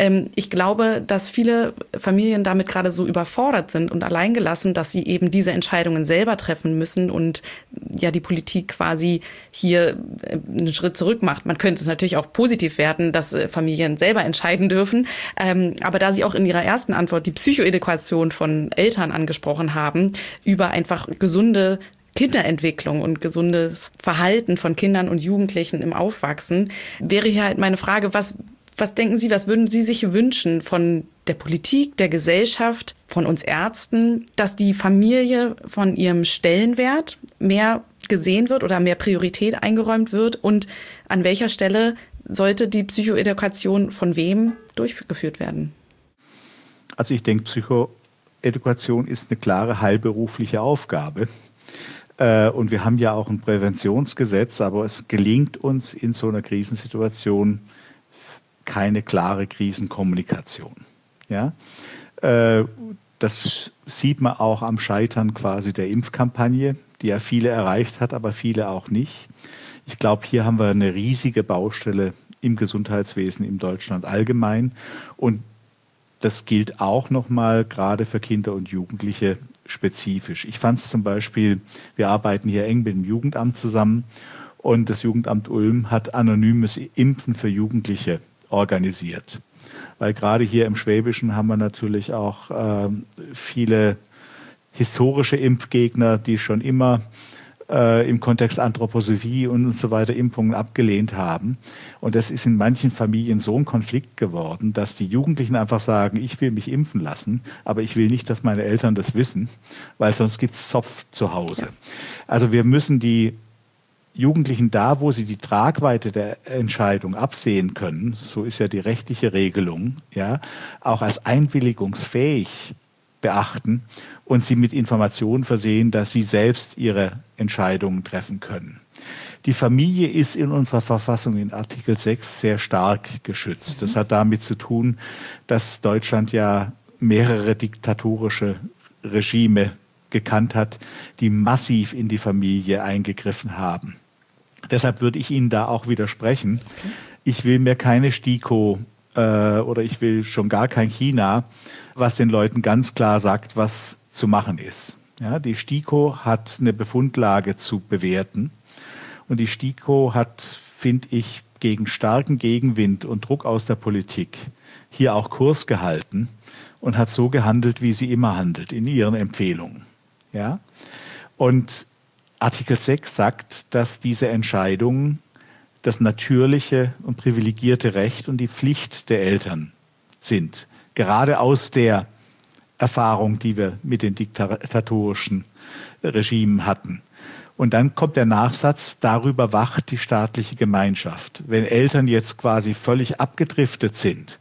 Ähm, ich glaube, dass viele Familien damit gerade so überfordert sind und alleingelassen, dass sie eben diese Entscheidungen selber treffen müssen und ja die Politik quasi hier einen Schritt zurück macht. Man könnte es natürlich auch positiv werten, dass Familien selber entscheiden dürfen. Ähm, aber da Sie auch in Ihrer ersten Antwort die Psychoedukation von Eltern angesprochen haben, über einfach gesunde Kinderentwicklung und gesundes Verhalten von Kindern und Jugendlichen im Aufwachsen, wäre hier halt meine Frage, was, was denken Sie, was würden Sie sich wünschen von der Politik, der Gesellschaft, von uns Ärzten, dass die Familie von ihrem Stellenwert mehr gesehen wird oder mehr Priorität eingeräumt wird und an welcher Stelle sollte die Psychoedukation von wem durchgeführt werden? Also ich denke, Psychoedukation ist eine klare heilberufliche Aufgabe. Und wir haben ja auch ein Präventionsgesetz, aber es gelingt uns in so einer Krisensituation keine klare Krisenkommunikation. Ja? Das sieht man auch am Scheitern quasi der Impfkampagne, die ja viele erreicht hat, aber viele auch nicht. Ich glaube, hier haben wir eine riesige Baustelle im Gesundheitswesen in Deutschland allgemein. Und das gilt auch nochmal gerade für Kinder und Jugendliche spezifisch. Ich fand es zum Beispiel, wir arbeiten hier eng mit dem Jugendamt zusammen und das Jugendamt Ulm hat anonymes Impfen für Jugendliche organisiert. Weil gerade hier im Schwäbischen haben wir natürlich auch äh, viele historische Impfgegner, die schon immer äh, im Kontext Anthroposophie und so weiter Impfungen abgelehnt haben. Und das ist in manchen Familien so ein Konflikt geworden, dass die Jugendlichen einfach sagen, ich will mich impfen lassen, aber ich will nicht, dass meine Eltern das wissen, weil sonst gibt es Zopf zu Hause. Also wir müssen die Jugendlichen da, wo sie die Tragweite der Entscheidung absehen können, so ist ja die rechtliche Regelung, ja, auch als einwilligungsfähig beachten und sie mit Informationen versehen, dass sie selbst ihre Entscheidungen treffen können. Die Familie ist in unserer Verfassung in Artikel sechs sehr stark geschützt. Das hat damit zu tun, dass Deutschland ja mehrere diktatorische Regime gekannt hat, die massiv in die Familie eingegriffen haben. Deshalb würde ich Ihnen da auch widersprechen. Ich will mir keine STIKO äh, oder ich will schon gar kein China, was den Leuten ganz klar sagt, was zu machen ist. Ja, die STIKO hat eine Befundlage zu bewerten und die STIKO hat, finde ich, gegen starken Gegenwind und Druck aus der Politik hier auch Kurs gehalten und hat so gehandelt, wie sie immer handelt, in ihren Empfehlungen. Ja? Und Artikel sechs sagt, dass diese Entscheidungen das natürliche und privilegierte Recht und die Pflicht der Eltern sind. Gerade aus der Erfahrung, die wir mit den diktatorischen Regimen hatten. Und dann kommt der Nachsatz, darüber wacht die staatliche Gemeinschaft. Wenn Eltern jetzt quasi völlig abgedriftet sind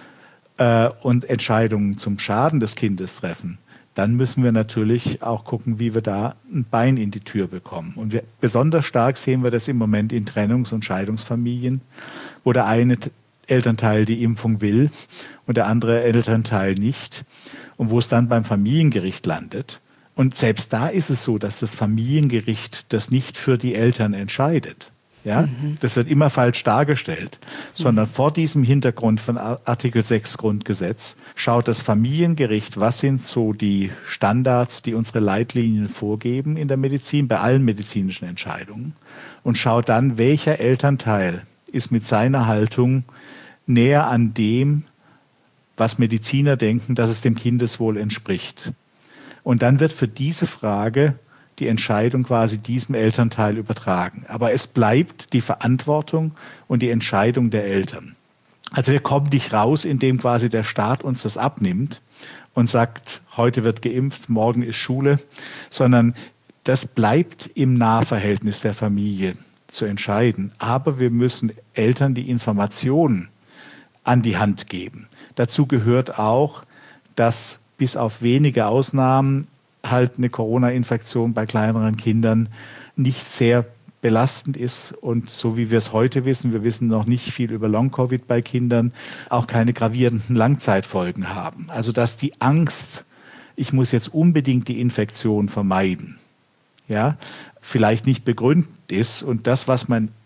äh, und Entscheidungen zum Schaden des Kindes treffen, dann müssen wir natürlich auch gucken, wie wir da ein Bein in die Tür bekommen. Und wir, besonders stark sehen wir das im Moment in Trennungs- und Scheidungsfamilien, wo der eine Elternteil die Impfung will und der andere Elternteil nicht. Und wo es dann beim Familiengericht landet. Und selbst da ist es so, dass das Familiengericht das nicht für die Eltern entscheidet. Ja? Mhm. Das wird immer falsch dargestellt, sondern mhm. vor diesem Hintergrund von Artikel sechs Grundgesetz schaut das Familiengericht, was sind so die Standards, die unsere Leitlinien vorgeben in der Medizin, bei allen medizinischen Entscheidungen, und schaut dann, welcher Elternteil ist mit seiner Haltung näher an dem, was Mediziner denken, dass es dem Kindeswohl entspricht. Und dann wird für diese Frage die Entscheidung quasi diesem Elternteil übertragen. Aber es bleibt die Verantwortung und die Entscheidung der Eltern. Also wir kommen nicht raus, indem quasi der Staat uns das abnimmt und sagt, heute wird geimpft, morgen ist Schule, sondern das bleibt im Nahverhältnis der Familie zu entscheiden. Aber wir müssen Eltern die Informationen an die Hand geben. Dazu gehört auch, dass bis auf wenige Ausnahmen halt eine Corona-Infektion bei kleineren Kindern nicht sehr belastend ist und so wie wir es heute wissen, wir wissen noch nicht viel über Long-Covid bei Kindern, auch keine gravierenden Langzeitfolgen haben. Also dass die Angst, ich muss jetzt unbedingt die Infektion vermeiden, ja, vielleicht nicht begründet ist und das, was man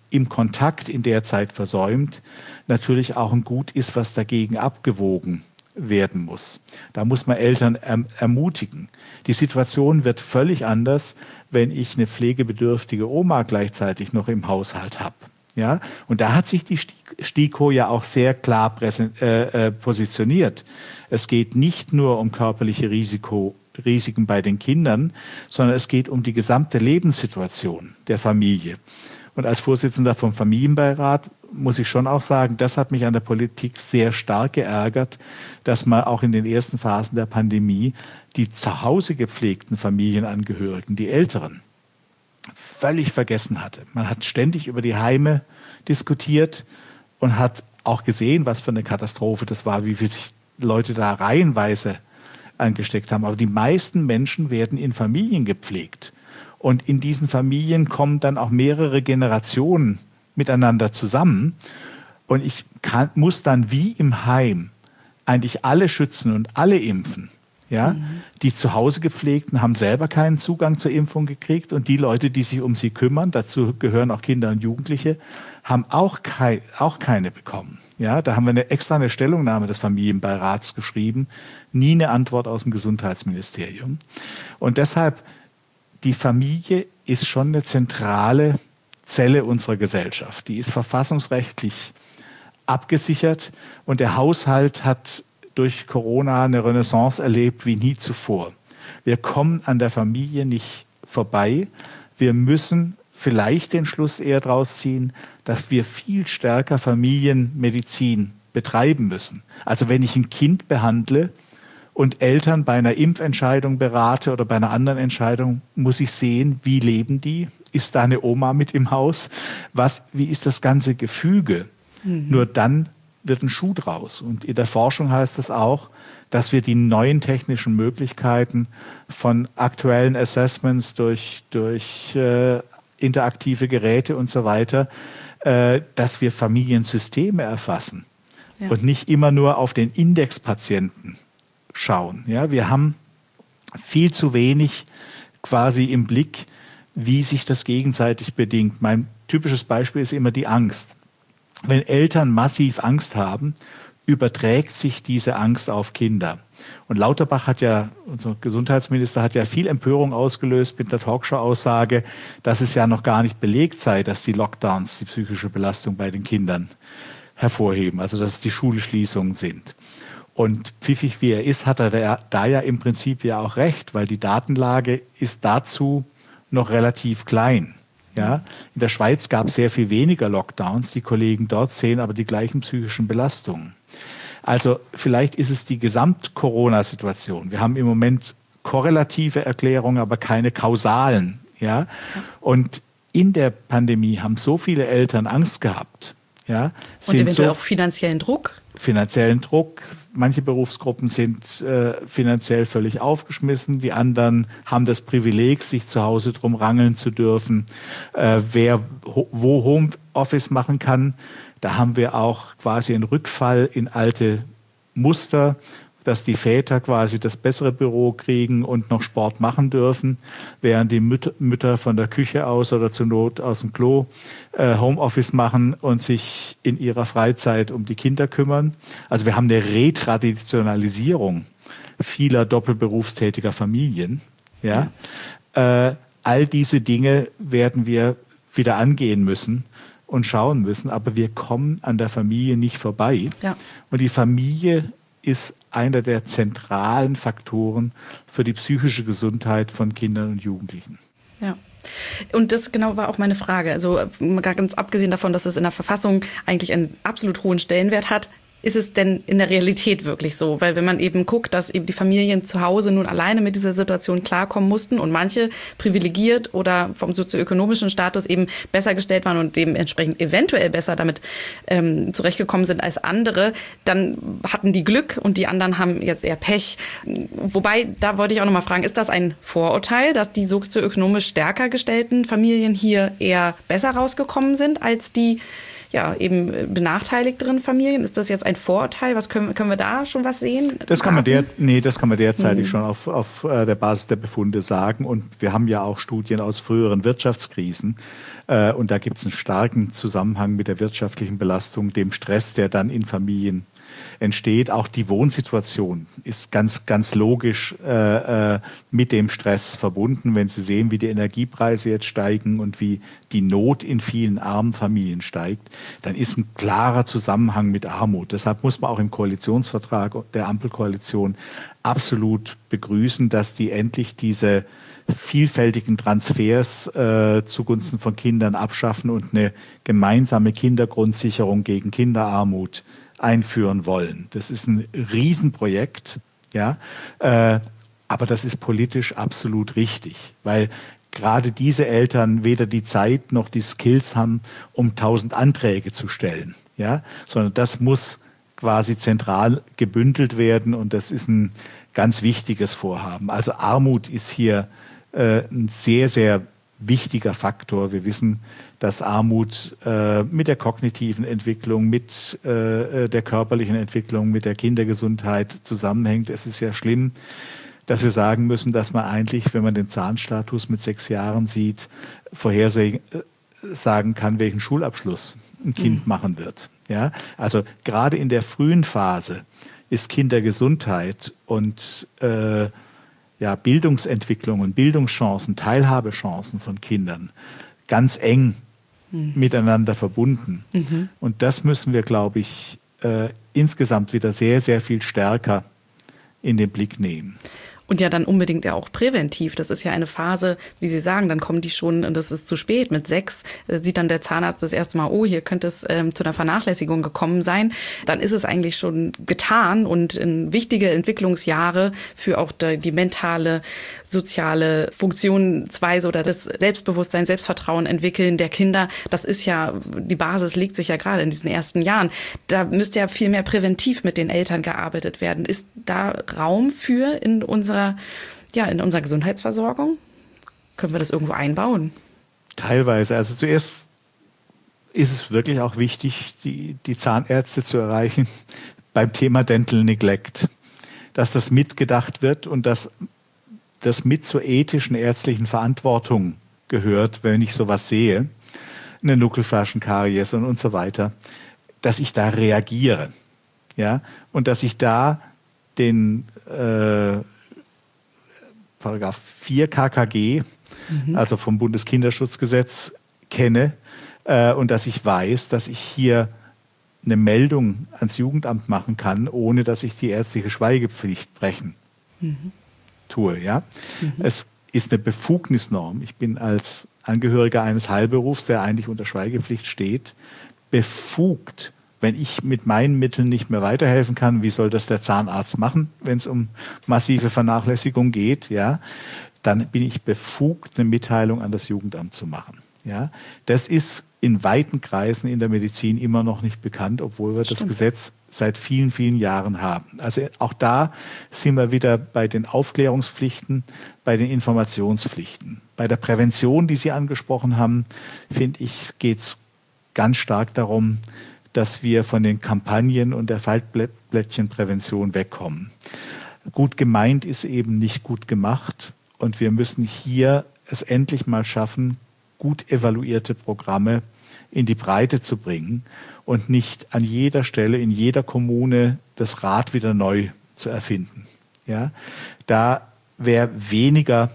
im Kontakt in der Zeit versäumt, natürlich auch ein Gut ist, was dagegen abgewogen werden muss. Da muss man Eltern erm- ermutigen. Die Situation wird völlig anders, wenn ich eine pflegebedürftige Oma gleichzeitig noch im Haushalt habe. Ja? Und da hat sich die STIKO ja auch sehr klar präsen- äh, äh, positioniert. Es geht nicht nur um körperliche Risiko, Risiken bei den Kindern, sondern es geht um die gesamte Lebenssituation der Familie. Und als Vorsitzender vom Familienbeirat muss ich schon auch sagen, das hat mich an der Politik sehr stark geärgert, dass man auch in den ersten Phasen der Pandemie die zu Hause gepflegten Familienangehörigen, die Älteren, völlig vergessen hatte. Man hat ständig über die Heime diskutiert und hat auch gesehen, was für eine Katastrophe das war, wie viele sich Leute da reihenweise angesteckt haben. Aber die meisten Menschen werden in Familien gepflegt. Und in diesen Familien kommen dann auch mehrere Generationen miteinander zusammen. Und ich kann, muss dann wie im Heim eigentlich alle schützen und alle impfen. Ja? Mhm. Die zu Hause Gepflegten haben selber keinen Zugang zur Impfung gekriegt. Und die Leute, die sich um sie kümmern, dazu gehören auch Kinder und Jugendliche, haben auch, kei- auch keine bekommen. Ja? Da haben wir eine extra eine Stellungnahme des Familienbeirats geschrieben. Nie eine Antwort aus dem Gesundheitsministerium. Und deshalb, die Familie ist schon eine zentrale Zelle unserer Gesellschaft. Die ist verfassungsrechtlich abgesichert und der Haushalt hat durch Corona eine Renaissance erlebt wie nie zuvor. Wir kommen an der Familie nicht vorbei. Wir müssen vielleicht den Schluss eher daraus ziehen, dass wir viel stärker Familienmedizin betreiben müssen. Also wenn ich ein Kind behandle und Eltern bei einer Impfentscheidung berate oder bei einer anderen Entscheidung, muss ich sehen, wie leben die? Ist da eine Oma mit im Haus? Was, wie ist das ganze Gefüge? Mhm. Nur dann wird ein Schuh draus. Und in der Forschung heißt es auch, dass wir die neuen technischen Möglichkeiten von aktuellen Assessments durch, durch äh, interaktive Geräte und so weiter, äh, dass wir Familiensysteme erfassen ja. und nicht immer nur auf den Indexpatienten schauen. Ja, wir haben viel zu wenig quasi im Blick, wie sich das gegenseitig bedingt. Mein typisches Beispiel ist immer die Angst. Wenn Eltern massiv Angst haben, überträgt sich diese Angst auf Kinder. Und Lauterbach hat ja, unser Gesundheitsminister, hat ja viel Empörung ausgelöst mit der Talkshow-Aussage, dass es ja noch gar nicht belegt sei, dass die Lockdowns die psychische Belastung bei den Kindern hervorheben, also dass es die Schulschließungen sind. Und pfiffig wie er ist, hat er da ja im Prinzip ja auch recht, weil die Datenlage ist dazu noch relativ klein. Ja? In der Schweiz gab es sehr viel weniger Lockdowns. Die Kollegen dort sehen aber die gleichen psychischen Belastungen. Also vielleicht ist es die Gesamt-Corona-Situation. Wir haben im Moment korrelative Erklärungen, aber keine kausalen. Ja? Und in der Pandemie haben so viele Eltern Angst gehabt. Ja? Und eventuell so auch finanziellen Druck. finanziellen Druck. Manche Berufsgruppen sind äh, finanziell völlig aufgeschmissen. Die anderen haben das Privileg, sich zu Hause drum rangeln zu dürfen. Äh, wer ho- wo Homeoffice machen kann, da haben wir auch quasi einen Rückfall in alte Muster, dass die Väter quasi das bessere Büro kriegen und noch Sport machen dürfen, während die Müt- Mütter von der Küche aus oder zur Not aus dem Klo äh, Homeoffice machen und sich in ihrer Freizeit um die Kinder kümmern. Also wir haben eine Retraditionalisierung vieler doppelberufstätiger Familien. Ja? Ja. Äh, all diese Dinge werden wir wieder angehen müssen und schauen müssen, aber wir kommen an der Familie nicht vorbei. Ja. Und die Familie ist einer der zentralen Faktoren für die psychische Gesundheit von Kindern und Jugendlichen. Ja. Und das genau war auch meine Frage. Also ganz abgesehen davon, dass es in der Verfassung eigentlich einen absolut hohen Stellenwert hat, ist es denn in der Realität wirklich so? Weil wenn man eben guckt, dass eben die Familien zu Hause nun alleine mit dieser Situation klarkommen mussten und manche privilegiert oder vom sozioökonomischen Status eben besser gestellt waren und dementsprechend eventuell besser damit ähm, zurechtgekommen sind als andere, dann hatten die Glück und die anderen haben jetzt eher Pech. Wobei, da wollte ich auch noch mal fragen, ist das ein Vorurteil, dass die sozioökonomisch stärker gestellten Familien hier eher besser rausgekommen sind als die ja, eben benachteiligteren Familien? Ist das jetzt ein Vorurteil? Was können, können wir da schon was sehen? Das kann man, der, nee, das kann man derzeitig hm. schon auf, auf der Basis der Befunde sagen. Und wir haben ja auch Studien aus früheren Wirtschaftskrisen. Äh, und da gibt es einen starken Zusammenhang mit der wirtschaftlichen Belastung, dem Stress, der dann in Familien entsteht. Auch die Wohnsituation ist ganz, ganz logisch äh, äh, mit dem Stress verbunden. Wenn Sie sehen, wie die Energiepreise jetzt steigen und wie die Not in vielen armen Familien steigt, dann ist ein klarer Zusammenhang mit Armut. Deshalb muss man auch im Koalitionsvertrag der Ampelkoalition absolut begrüßen, dass die endlich diese vielfältigen Transfers äh, zugunsten von Kindern abschaffen und eine gemeinsame Kindergrundsicherung gegen Kinderarmut einführen wollen. Das ist ein Riesenprojekt, ja, äh, aber das ist politisch absolut richtig, weil gerade diese Eltern weder die Zeit noch die Skills haben, um tausend Anträge zu stellen, ja, sondern das muss quasi zentral gebündelt werden und das ist ein ganz wichtiges Vorhaben. Also Armut ist hier äh, ein sehr, sehr wichtiger Faktor. Wir wissen, dass Armut äh, mit der kognitiven Entwicklung, mit äh, der körperlichen Entwicklung, mit der Kindergesundheit zusammenhängt. Es ist ja schlimm, dass wir sagen müssen, dass man eigentlich, wenn man den Zahnstatus mit sechs Jahren sieht, vorhersagen kann, welchen Schulabschluss ein Kind mhm. machen wird. Ja? Also gerade in der frühen Phase ist Kindergesundheit und äh, ja, Bildungsentwicklung und Bildungschancen, Teilhabechancen von Kindern ganz eng mhm. miteinander verbunden. Mhm. Und das müssen wir, glaube ich, äh, insgesamt wieder sehr, sehr viel stärker in den Blick nehmen. Und ja dann unbedingt ja auch präventiv. Das ist ja eine Phase, wie Sie sagen, dann kommen die schon, das ist zu spät. Mit sechs äh, sieht dann der Zahnarzt das erste Mal, oh, hier könnte es ähm, zu einer Vernachlässigung gekommen sein. Dann ist es eigentlich schon getan und in wichtige Entwicklungsjahre für auch die, die mentale, soziale Funktionsweise oder das Selbstbewusstsein, Selbstvertrauen entwickeln der Kinder. Das ist ja, die Basis legt sich ja gerade in diesen ersten Jahren. Da müsste ja viel mehr präventiv mit den Eltern gearbeitet werden. Ist da Raum für in unserer Ja, in unserer Gesundheitsversorgung? Können wir das irgendwo einbauen? Teilweise. Also zuerst ist es wirklich auch wichtig, die, die Zahnärzte zu erreichen beim Thema Dental Neglect. Dass das mitgedacht wird und dass das mit zur ethischen ärztlichen Verantwortung gehört, wenn ich sowas sehe, eine Nuckelflaschenkaries und, und so weiter, dass ich da reagiere. Ja? Und dass ich da den äh, Paragraph vier K K G, mhm. also vom Bundeskinderschutzgesetz, kenne äh, und dass ich weiß, dass ich hier eine Meldung ans Jugendamt machen kann, ohne dass ich die ärztliche Schweigepflicht brechen mhm. tue. Ja? Mhm. Es ist eine Befugnisnorm. Ich bin als Angehöriger eines Heilberufs, der eigentlich unter Schweigepflicht steht, befugt. Wenn ich mit meinen Mitteln nicht mehr weiterhelfen kann, wie soll das der Zahnarzt machen, wenn es um massive Vernachlässigung geht, ja, dann bin ich befugt, eine Mitteilung an das Jugendamt zu machen. Ja. Das ist in weiten Kreisen in der Medizin immer noch nicht bekannt, obwohl wir Stimmt. das Gesetz seit vielen, vielen Jahren haben. Also auch da sind wir wieder bei den Aufklärungspflichten, bei den Informationspflichten. Bei der Prävention, die Sie angesprochen haben, finde ich, geht es ganz stark darum, dass wir von den Kampagnen und der Faltblättchenprävention wegkommen. Gut gemeint ist eben nicht gut gemacht und wir müssen hier es endlich mal schaffen, gut evaluierte Programme in die Breite zu bringen und nicht an jeder Stelle, in jeder Kommune das Rad wieder neu zu erfinden. Ja? Da wäre weniger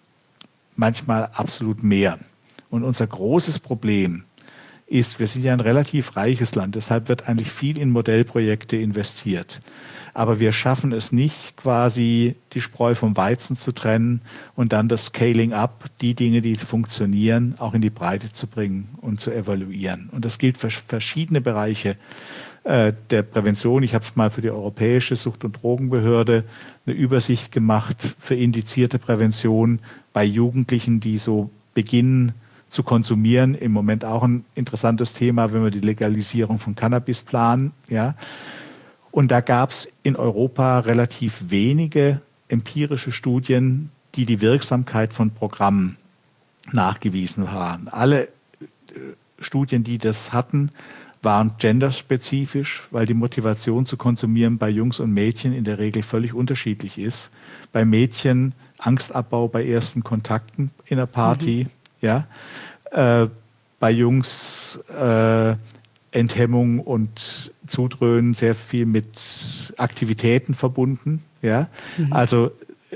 manchmal absolut mehr. Und unser großes Problem ist, wir sind ja ein relativ reiches Land, deshalb wird eigentlich viel in Modellprojekte investiert. Aber wir schaffen es nicht, quasi die Spreu vom Weizen zu trennen und dann das Scaling up, die Dinge, die funktionieren, auch in die Breite zu bringen und zu evaluieren. Und das gilt für verschiedene Bereiche äh, der Prävention. Ich habe mal für die Europäische Sucht- und Drogenbehörde eine Übersicht gemacht für indizierte Prävention bei Jugendlichen, die so beginnen, zu konsumieren. Im Moment auch ein interessantes Thema, wenn wir die Legalisierung von Cannabis planen. Ja. Und da gab es in Europa relativ wenige empirische Studien, die die Wirksamkeit von Programmen nachgewiesen haben. Alle Studien, die das hatten, waren genderspezifisch, weil die Motivation zu konsumieren bei Jungs und Mädchen in der Regel völlig unterschiedlich ist. Bei Mädchen Angstabbau bei ersten Kontakten in der Party, mhm. ja. Äh, bei Jungs äh, Enthemmung und Zudröhnen sehr viel mit Aktivitäten verbunden, ja. Mhm. Also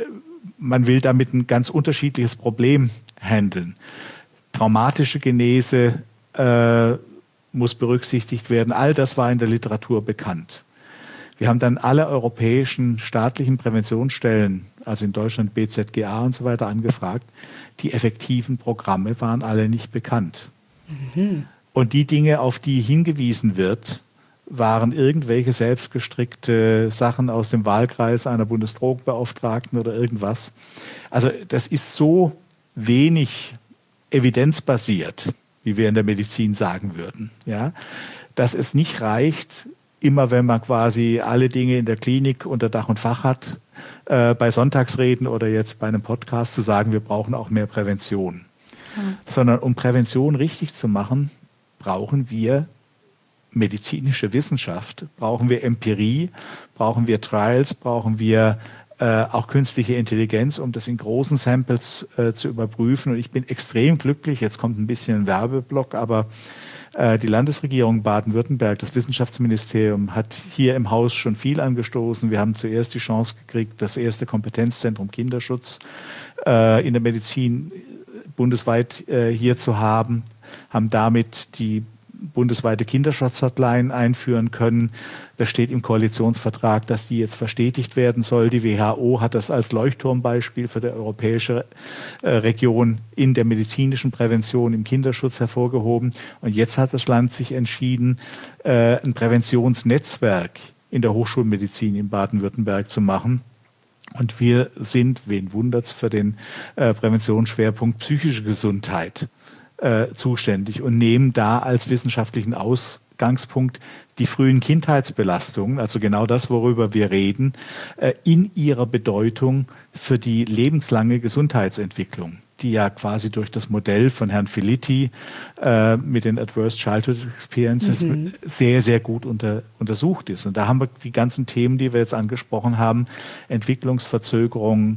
man will damit ein ganz unterschiedliches Problem handeln. Traumatische Genese äh, muss berücksichtigt werden. All das war in der Literatur bekannt. Wir haben dann alle europäischen staatlichen Präventionsstellen, also in Deutschland B Z G A und so weiter, angefragt. Die effektiven Programme waren alle nicht bekannt. Mhm. Und die Dinge, auf die hingewiesen wird, waren irgendwelche selbstgestrickte Sachen aus dem Wahlkreis einer Bundesdrogenbeauftragten oder irgendwas. Also das ist so wenig evidenzbasiert, wie wir in der Medizin sagen würden, ja, dass es nicht reicht, immer wenn man quasi alle Dinge in der Klinik unter Dach und Fach hat, äh, bei Sonntagsreden oder jetzt bei einem Podcast zu sagen, wir brauchen auch mehr Prävention. Mhm. Sondern um Prävention richtig zu machen, brauchen wir medizinische Wissenschaft, brauchen wir Empirie, brauchen wir Trials, brauchen wir äh, auch künstliche Intelligenz, um das in großen Samples äh, zu überprüfen. Und ich bin extrem glücklich, jetzt kommt ein bisschen ein Werbeblock, aber äh, die Landesregierung Baden-Württemberg, das Wissenschaftsministerium, hat hier im Haus schon viel angestoßen. Wir haben zuerst die Chance gekriegt, das erste Kompetenzzentrum Kinderschutz äh, in der Medizin bundesweit äh, hier zu haben, haben damit die bundesweite Kinderschutzhotline einführen können. Das steht im Koalitionsvertrag, dass die jetzt verstetigt werden soll. Die W H O hat das als Leuchtturmbeispiel für die europäische äh, Region in der medizinischen Prävention im Kinderschutz hervorgehoben. Und jetzt hat das Land sich entschieden, äh, ein Präventionsnetzwerk in der Hochschulmedizin in Baden-Württemberg zu machen. Und wir sind, wen wundert's, für den äh, Präventionsschwerpunkt psychische Gesundheit Äh, zuständig und nehmen da als wissenschaftlichen Ausgangspunkt die frühen Kindheitsbelastungen, also genau das, worüber wir reden, äh, in ihrer Bedeutung für die lebenslange Gesundheitsentwicklung, die ja quasi durch das Modell von Herrn Felitti äh, mit den Adverse Childhood Experiences mhm. sehr, sehr gut unter, untersucht ist. Und da haben wir die ganzen Themen, die wir jetzt angesprochen haben, Entwicklungsverzögerungen,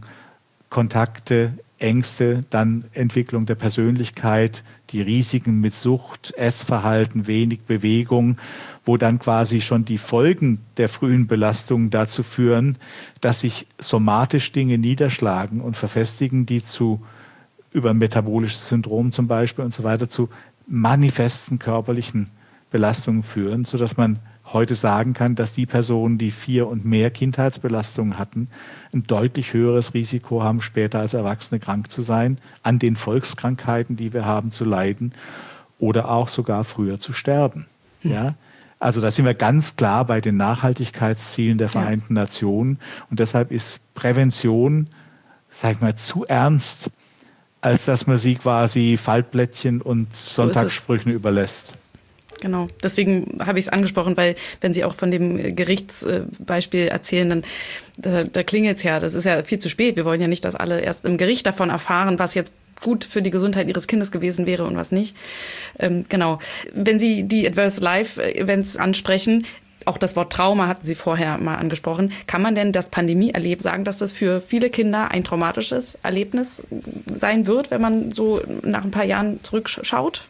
Kontakte, Ängste, dann Entwicklung der Persönlichkeit, die Risiken mit Sucht, Essverhalten, wenig Bewegung, wo dann quasi schon die Folgen der frühen Belastungen dazu führen, dass sich somatisch Dinge niederschlagen und verfestigen, die zu über ein metabolisches Syndrom zum Beispiel und so weiter zu manifesten körperlichen Belastungen führen, sodass man heute sagen kann, dass die Personen, die vier und mehr Kindheitsbelastungen hatten, ein deutlich höheres Risiko haben, später als Erwachsene krank zu sein, an den Volkskrankheiten, die wir haben, zu leiden oder auch sogar früher zu sterben. Mhm. Ja? Also da sind wir ganz klar bei den Nachhaltigkeitszielen der Vereinten ja. Nationen. Und deshalb ist Prävention, sag ich mal, zu ernst, als dass man sie quasi Faltblättchen und Sonntagssprüchen so überlässt. Genau, deswegen habe ich es angesprochen, weil wenn Sie auch von dem Gerichtsbeispiel erzählen, dann da, da klingelt es ja, das ist ja viel zu spät. Wir wollen ja nicht, dass alle erst im Gericht davon erfahren, was jetzt gut für die Gesundheit ihres Kindes gewesen wäre und was nicht. Ähm, genau, wenn Sie die Adverse Life Events ansprechen, auch das Wort Trauma hatten Sie vorher mal angesprochen. Kann man denn das Pandemie-Erleben sagen, dass das für viele Kinder ein traumatisches Erlebnis sein wird, wenn man so nach ein paar Jahren zurückschaut?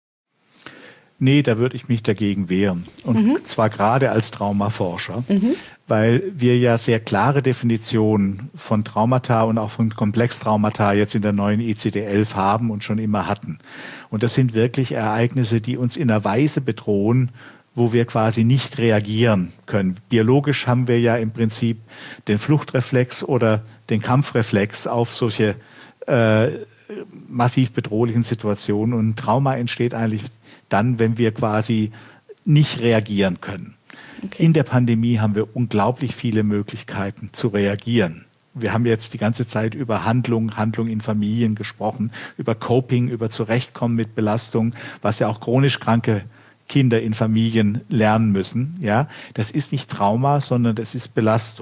Nee, da würde ich mich dagegen wehren. Und mhm. zwar gerade als Traumaforscher, mhm. weil wir ja sehr klare Definitionen von Traumata und auch von Komplextraumata jetzt in der neuen I C D elf haben und schon immer hatten. Und das sind wirklich Ereignisse, die uns in einer Weise bedrohen, wo wir quasi nicht reagieren können. Biologisch haben wir ja im Prinzip den Fluchtreflex oder den Kampfreflex auf solche äh, massiv bedrohlichen Situationen. Und ein Trauma entsteht eigentlich dann, wenn wir quasi nicht reagieren können. Okay. In der Pandemie haben wir unglaublich viele Möglichkeiten zu reagieren. Wir haben jetzt die ganze Zeit über Handlung, Handlung in Familien gesprochen, über Coping, über Zurechtkommen mit Belastung, was ja auch chronisch kranke Kinder in Familien lernen müssen. Ja, das ist nicht Trauma, sondern das ist Belastung.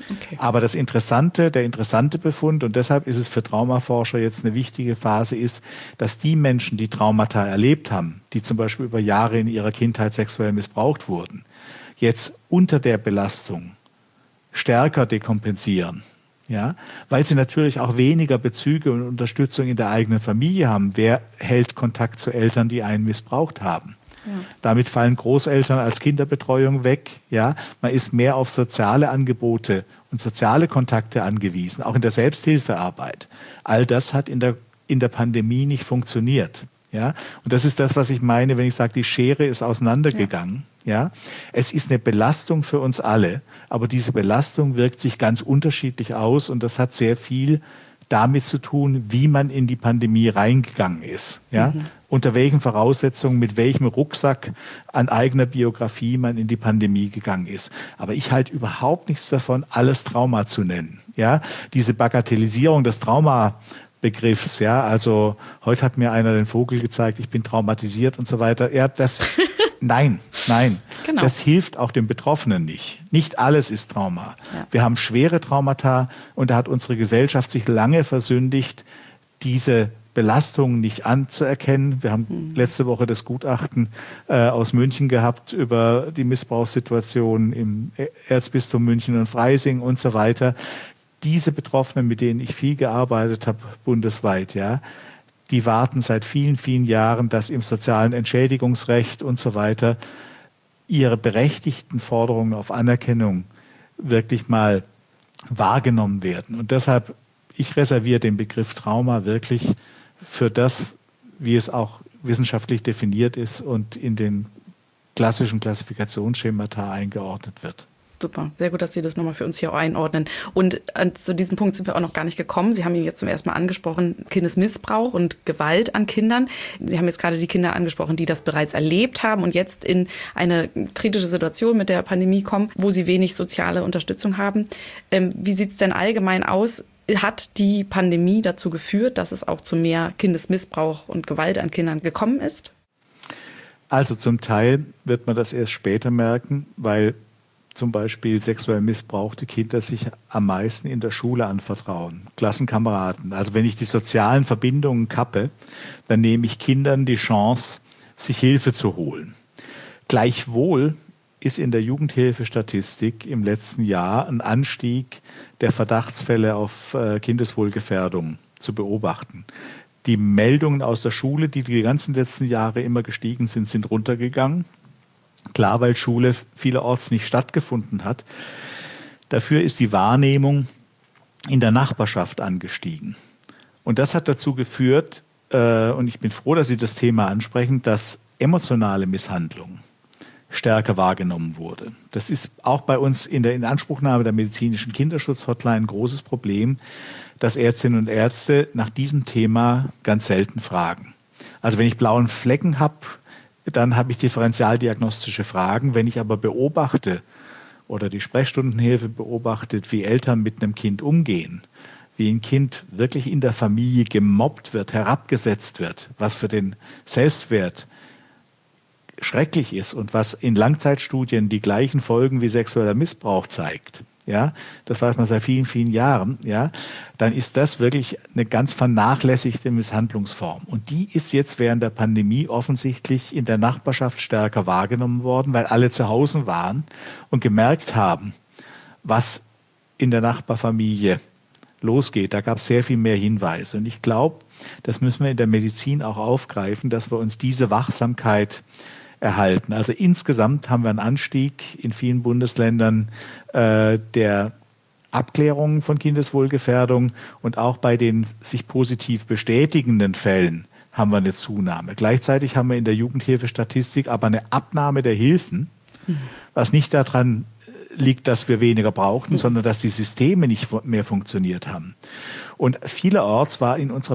Okay. Aber das Interessante, der interessante Befund, und deshalb ist es für Traumaforscher jetzt eine wichtige Phase, ist, dass die Menschen, die Traumata erlebt haben, die zum Beispiel über Jahre in ihrer Kindheit sexuell missbraucht wurden, jetzt unter der Belastung stärker dekompensieren. Ja, weil sie natürlich auch weniger Bezüge und Unterstützung in der eigenen Familie haben. Wer hält Kontakt zu Eltern, die einen missbraucht haben? Ja. Damit fallen Großeltern als Kinderbetreuung weg. Ja, man ist mehr auf soziale Angebote und soziale Kontakte angewiesen, auch in der Selbsthilfearbeit. All das hat in der, in der Pandemie nicht funktioniert. Ja, und das ist das, was ich meine, wenn ich sage, die Schere ist auseinandergegangen. Ja. Ja, es ist eine Belastung für uns alle, aber diese Belastung wirkt sich ganz unterschiedlich aus und das hat sehr viel damit zu tun, wie man in die Pandemie reingegangen ist. Ja, mhm. Unter welchen Voraussetzungen, mit welchem Rucksack an eigener Biografie man in die Pandemie gegangen ist. Aber ich halte überhaupt nichts davon, alles Trauma zu nennen. Ja, diese Bagatellisierung des Trauma Begriffs, ja, also heute hat mir einer den Vogel gezeigt, ich bin traumatisiert und so weiter. Ja, das, nein, nein, genau. Das hilft auch dem Betroffenen nicht. Nicht alles ist Trauma. Ja. Wir haben schwere Traumata und da hat unsere Gesellschaft sich lange versündigt, diese Belastungen nicht anzuerkennen. Wir haben mhm. letzte Woche das Gutachten äh, aus München gehabt über die Missbrauchssituation im Erzbistum München und Freising und so weiter. Diese Betroffenen, mit denen ich viel gearbeitet habe, bundesweit, ja, die warten seit vielen, vielen Jahren, dass im sozialen Entschädigungsrecht und so weiter ihre berechtigten Forderungen auf Anerkennung wirklich mal wahrgenommen werden. Und deshalb, ich reserviere den Begriff Trauma wirklich für das, wie es auch wissenschaftlich definiert ist und in den klassischen Klassifikationsschemata eingeordnet wird. Super, sehr gut, dass Sie das nochmal für uns hier einordnen. Und zu diesem Punkt sind wir auch noch gar nicht gekommen. Sie haben ihn jetzt zum ersten Mal angesprochen, Kindesmissbrauch und Gewalt an Kindern. Sie haben jetzt gerade die Kinder angesprochen, die das bereits erlebt haben und jetzt in eine kritische Situation mit der Pandemie kommen, wo sie wenig soziale Unterstützung haben. Wie sieht es denn allgemein aus? Hat die Pandemie dazu geführt, dass es auch zu mehr Kindesmissbrauch und Gewalt an Kindern gekommen ist? Also zum Teil wird man das erst später merken, weil zum Beispiel sexuell missbrauchte Kinder sich am meisten in der Schule anvertrauen, Klassenkameraden. Also wenn ich die sozialen Verbindungen kappe, dann nehme ich Kindern die Chance, sich Hilfe zu holen. Gleichwohl ist in der Jugendhilfestatistik im letzten Jahr ein Anstieg der Verdachtsfälle auf äh, Kindeswohlgefährdung zu beobachten. Die Meldungen aus der Schule, die die ganzen letzten Jahre immer gestiegen sind, sind runtergegangen. Klar, weil Schule vielerorts nicht stattgefunden hat. Dafür ist die Wahrnehmung in der Nachbarschaft angestiegen. Und das hat dazu geführt, äh, und ich bin froh, dass Sie das Thema ansprechen, dass emotionale Misshandlung stärker wahrgenommen wurde. Das ist auch bei uns in der Inanspruchnahme der medizinischen Kinderschutzhotline ein großes Problem, dass Ärztinnen und Ärzte nach diesem Thema ganz selten fragen. Also wenn ich blauen Flecken habe, dann habe ich differentialdiagnostische Fragen. Wenn ich aber beobachte oder die Sprechstundenhilfe beobachtet, wie Eltern mit einem Kind umgehen, wie ein Kind wirklich in der Familie gemobbt wird, herabgesetzt wird, was für den Selbstwert schrecklich ist und was in Langzeitstudien die gleichen Folgen wie sexueller Missbrauch zeigt, ja, das weiß man seit vielen, vielen Jahren, ja, dann ist das wirklich eine ganz vernachlässigte Misshandlungsform. Und die ist jetzt während der Pandemie offensichtlich in der Nachbarschaft stärker wahrgenommen worden, weil alle zu Hause waren und gemerkt haben, was in der Nachbarfamilie losgeht. Da gab es sehr viel mehr Hinweise. Und ich glaube, das müssen wir in der Medizin auch aufgreifen, dass wir uns diese Wachsamkeit erhalten. Also insgesamt haben wir einen Anstieg in vielen Bundesländern äh, der Abklärungen von Kindeswohlgefährdung und auch bei den sich positiv bestätigenden Fällen haben wir eine Zunahme. Gleichzeitig haben wir in der Jugendhilfestatistik aber eine Abnahme der Hilfen, mhm. was nicht daran liegt, dass wir weniger brauchten, mhm. sondern dass die Systeme nicht mehr funktioniert haben. Und vielerorts war in unserer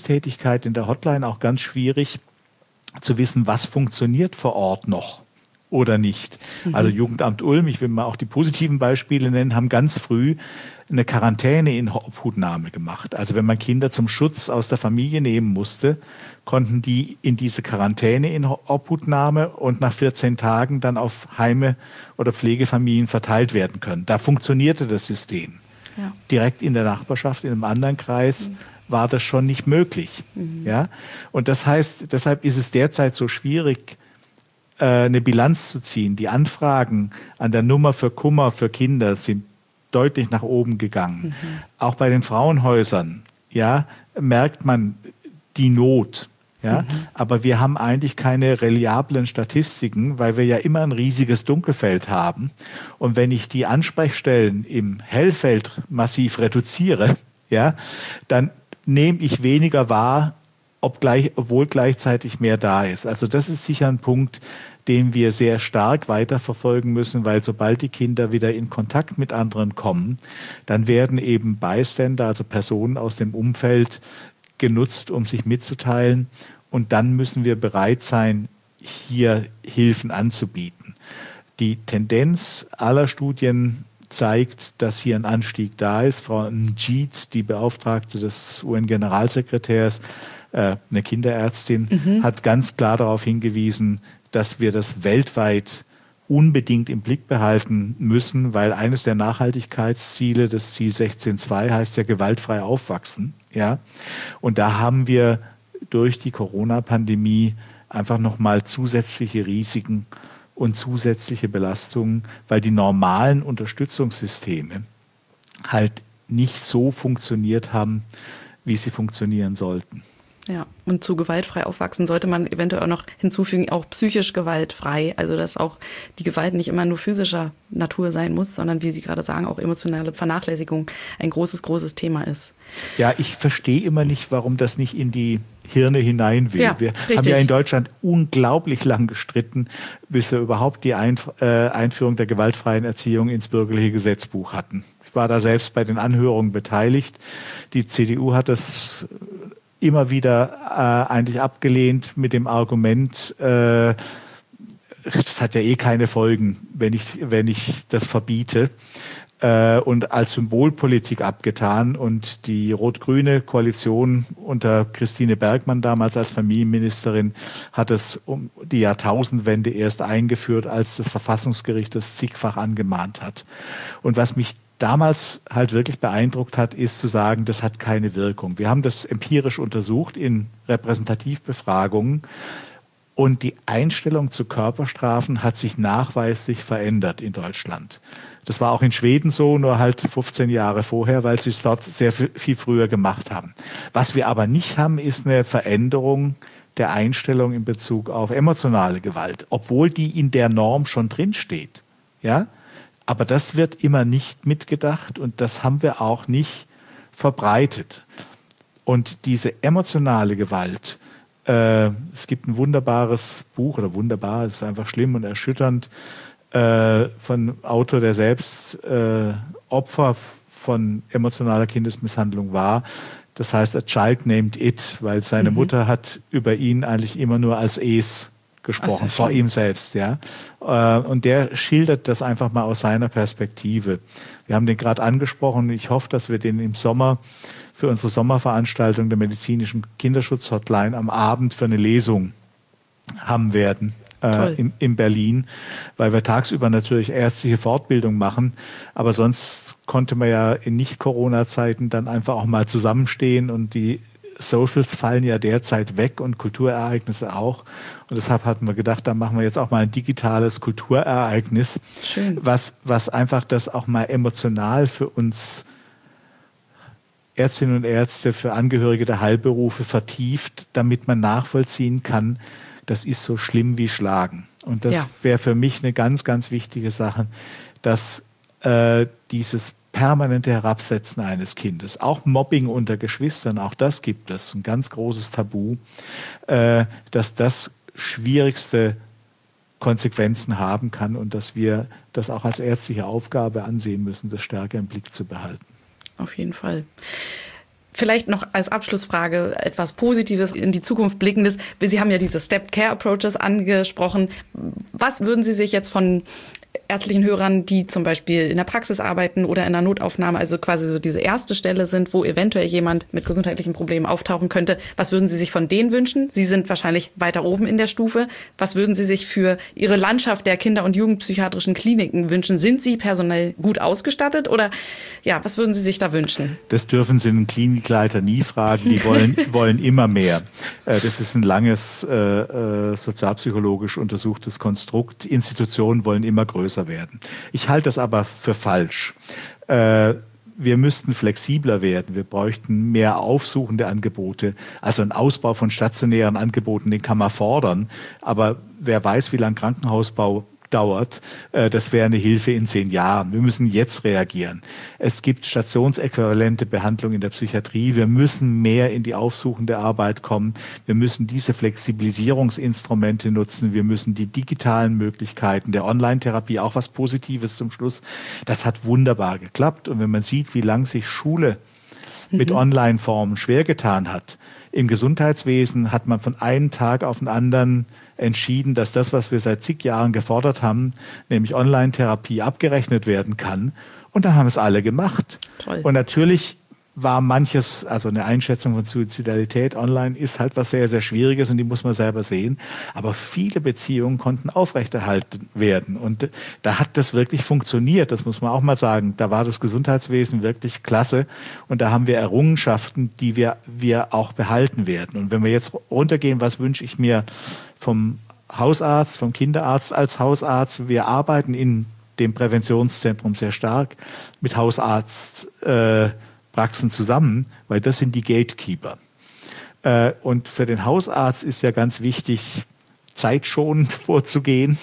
Beratungstätigkeit in der Hotline auch ganz schwierig, zu wissen, was funktioniert vor Ort noch oder nicht. Mhm. Also Jugendamt Ulm, ich will mal auch die positiven Beispiele nennen, haben ganz früh eine Quarantäne in Obhutnahme gemacht. Also wenn man Kinder zum Schutz aus der Familie nehmen musste, konnten die in diese Quarantäne in Obhutnahme und nach vierzehn Tagen dann auf Heime oder Pflegefamilien verteilt werden können. Da funktionierte das System. Ja. Direkt in der Nachbarschaft, in einem anderen Kreis, mhm. war das schon nicht möglich. Mhm. Ja? Und das heißt, deshalb ist es derzeit so schwierig, eine Bilanz zu ziehen. Die Anfragen an der Nummer für Kummer für Kinder sind deutlich nach oben gegangen. Mhm. Auch bei den Frauenhäusern, ja, merkt man die Not. Ja? Mhm. Aber wir haben eigentlich keine reliablen Statistiken, weil wir ja immer ein riesiges Dunkelfeld haben. Und wenn ich die Ansprechstellen im Hellfeld massiv reduziere, ja, dann nehme ich weniger wahr, ob gleich, obwohl gleichzeitig mehr da ist. Also das ist sicher ein Punkt, den wir sehr stark weiterverfolgen müssen, weil sobald die Kinder wieder in Kontakt mit anderen kommen, dann werden eben Bystander, also Personen aus dem Umfeld, genutzt, um sich mitzuteilen. Und dann müssen wir bereit sein, hier Hilfen anzubieten. Die Tendenz aller Studien zeigt, dass hier ein Anstieg da ist. Frau Njit, die Beauftragte des U N-Generalsekretärs, äh, eine Kinderärztin, mhm. hat ganz klar darauf hingewiesen, dass wir das weltweit unbedingt im Blick behalten müssen, weil eines der Nachhaltigkeitsziele, das Ziel sechzehn Punkt zwei, heißt ja gewaltfrei aufwachsen. Ja? Und da haben wir durch die Corona-Pandemie einfach nochmal zusätzliche Risiken und zusätzliche Belastungen, weil die normalen Unterstützungssysteme halt nicht so funktioniert haben, wie sie funktionieren sollten. Ja, und zu gewaltfrei aufwachsen sollte man eventuell auch noch hinzufügen, auch psychisch gewaltfrei. Also dass auch die Gewalt nicht immer nur physischer Natur sein muss, sondern wie Sie gerade sagen, auch emotionale Vernachlässigung ein großes, großes Thema ist. Ja, ich verstehe immer nicht, warum das nicht in die Hirne hinein will. Ja, wir richtig. haben ja in Deutschland unglaublich lang gestritten, bis wir überhaupt die Einf- äh, Einführung der gewaltfreien Erziehung ins bürgerliche Gesetzbuch hatten. Ich war da selbst bei den Anhörungen beteiligt. Die C D U hat das immer wieder äh, eigentlich abgelehnt mit dem Argument, äh, das hat ja eh keine Folgen, wenn ich, wenn ich das verbiete. Äh, und als Symbolpolitik abgetan. Und die rot-grüne Koalition unter Christine Bergmann damals als Familienministerin hat es um die Jahrtausendwende erst eingeführt, als das Verfassungsgericht das zigfach angemahnt hat. Und was mich damals halt wirklich beeindruckt hat, ist zu sagen, das hat keine Wirkung. Wir haben das empirisch untersucht in Repräsentativbefragungen und die Einstellung zu Körperstrafen hat sich nachweislich verändert in Deutschland. Das war auch in Schweden so, nur halt fünfzehn Jahre vorher, weil sie es dort sehr viel früher gemacht haben. Was wir aber nicht haben, ist eine Veränderung der Einstellung in Bezug auf emotionale Gewalt, obwohl die in der Norm schon drinsteht. Ja? Aber das wird immer nicht mitgedacht und das haben wir auch nicht verbreitet. Und diese emotionale Gewalt, äh, es gibt ein wunderbares Buch, oder wunderbar, es ist einfach schlimm und erschütternd, äh, von Autor, der selbst äh, Opfer von emotionaler Kindesmisshandlung war. Das heißt, A Child Named It, weil seine mhm. Mutter hat über ihn eigentlich immer nur als Es gesprochen, vor ihm selbst, ja. Und der schildert das einfach mal aus seiner Perspektive. Wir haben den gerade angesprochen. Ich hoffe, dass wir den im Sommer für unsere Sommerveranstaltung der medizinischen Kinderschutz-Hotline am Abend für eine Lesung haben werden äh, in, in Berlin, weil wir tagsüber natürlich ärztliche Fortbildung machen. Aber sonst konnte man ja in Nicht-Corona-Zeiten dann einfach auch mal zusammenstehen und die Socials fallen ja derzeit weg und Kulturereignisse auch. Und deshalb hatten wir gedacht, da machen wir jetzt auch mal ein digitales Kulturereignis, Schön. was was einfach das auch mal emotional für uns Ärztinnen und Ärzte, für Angehörige der Heilberufe vertieft, damit man nachvollziehen kann, das ist so schlimm wie Schlagen. Und das ja. wäre für mich eine ganz, ganz wichtige Sache, dass äh, dieses permanente Herabsetzen eines Kindes, auch Mobbing unter Geschwistern, auch das gibt es, ein ganz großes Tabu, äh, dass das schwierigste Konsequenzen haben kann und dass wir das auch als ärztliche Aufgabe ansehen müssen, das stärker im Blick zu behalten. Auf jeden Fall. Vielleicht noch als Abschlussfrage etwas Positives, in die Zukunft blickendes. Sie haben ja diese Step-Care-Approaches angesprochen. Was würden Sie sich jetzt von ärztlichen Hörern, die zum Beispiel in der Praxis arbeiten oder in der Notaufnahme, also quasi so diese erste Stelle sind, wo eventuell jemand mit gesundheitlichen Problemen auftauchen könnte, was würden Sie sich von denen wünschen? Sie sind wahrscheinlich weiter oben in der Stufe. Was würden Sie sich für Ihre Landschaft der Kinder- und Jugendpsychiatrischen Kliniken wünschen? Sind Sie personell gut ausgestattet oder ja, was würden Sie sich da wünschen? Das dürfen Sie einen Klinikleiter nie fragen. Die wollen, wollen immer mehr. Das ist ein langes äh, sozialpsychologisch untersuchtes Konstrukt. Institutionen wollen immer größer werden. Ich halte das aber für falsch. Äh, wir müssten flexibler werden. Wir bräuchten mehr aufsuchende Angebote. Also ein Ausbau von stationären Angeboten, den kann man fordern. Aber wer weiß, wie lange Krankenhausbau dauert, das wäre eine Hilfe in zehn Jahren. Wir müssen jetzt reagieren. Es gibt stationsäquivalente Behandlung in der Psychiatrie. Wir müssen mehr in die aufsuchende Arbeit kommen. Wir müssen diese Flexibilisierungsinstrumente nutzen. Wir müssen die digitalen Möglichkeiten der Online-Therapie, auch was Positives zum Schluss, das hat wunderbar geklappt. Und wenn man sieht, wie lange sich Schule mit mhm. Online-Formen schwer getan hat, im Gesundheitswesen hat man von einem Tag auf den anderen entschieden, dass das, was wir seit zig Jahren gefordert haben, nämlich Online-Therapie, abgerechnet werden kann. Und dann haben es alle gemacht. Toll. Und natürlich war manches, also eine Einschätzung von Suizidalität online ist halt was sehr, sehr Schwieriges und die muss man selber sehen. Aber viele Beziehungen konnten aufrechterhalten werden und da hat das wirklich funktioniert, das muss man auch mal sagen. Da war das Gesundheitswesen wirklich klasse und da haben wir Errungenschaften, die wir, wir auch behalten werden. Und wenn wir jetzt runtergehen, was wünsche ich mir vom Hausarzt, vom Kinderarzt als Hausarzt? Wir arbeiten in dem Präventionszentrum sehr stark mit Hausarzt, äh, Praxen zusammen, weil das sind die Gatekeeper. Äh, und für den Hausarzt ist ja ganz wichtig, zeitschonend vorzugehen.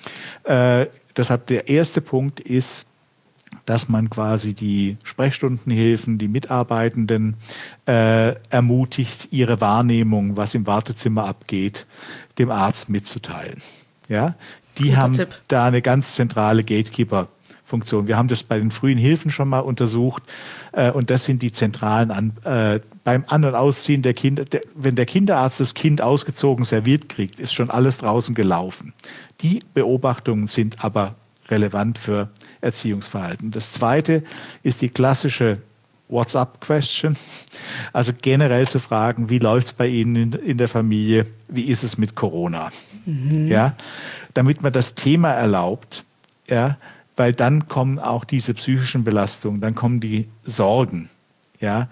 Äh, deshalb der erste Punkt ist, dass man quasi die Sprechstundenhilfen, die Mitarbeitenden äh, ermutigt, ihre Wahrnehmung, was im Wartezimmer abgeht, dem Arzt mitzuteilen. Ja? Die Guter haben Tipp. Da eine ganz zentrale Gatekeeper Funktion. Wir haben das bei den frühen Hilfen schon mal untersucht äh, und das sind die zentralen an, äh, beim An- und Ausziehen der Kinder. Der, wenn der Kinderarzt das Kind ausgezogen serviert kriegt, ist schon alles draußen gelaufen. Die Beobachtungen sind aber relevant für Erziehungsverhalten. Das Zweite ist die klassische What's-up-Question, also generell zu fragen, wie läuft es bei Ihnen in, in der Familie, wie ist es mit Corona? Mhm. Ja, damit man das Thema erlaubt, ja, weil dann kommen auch diese psychischen Belastungen, dann kommen die Sorgen, ja,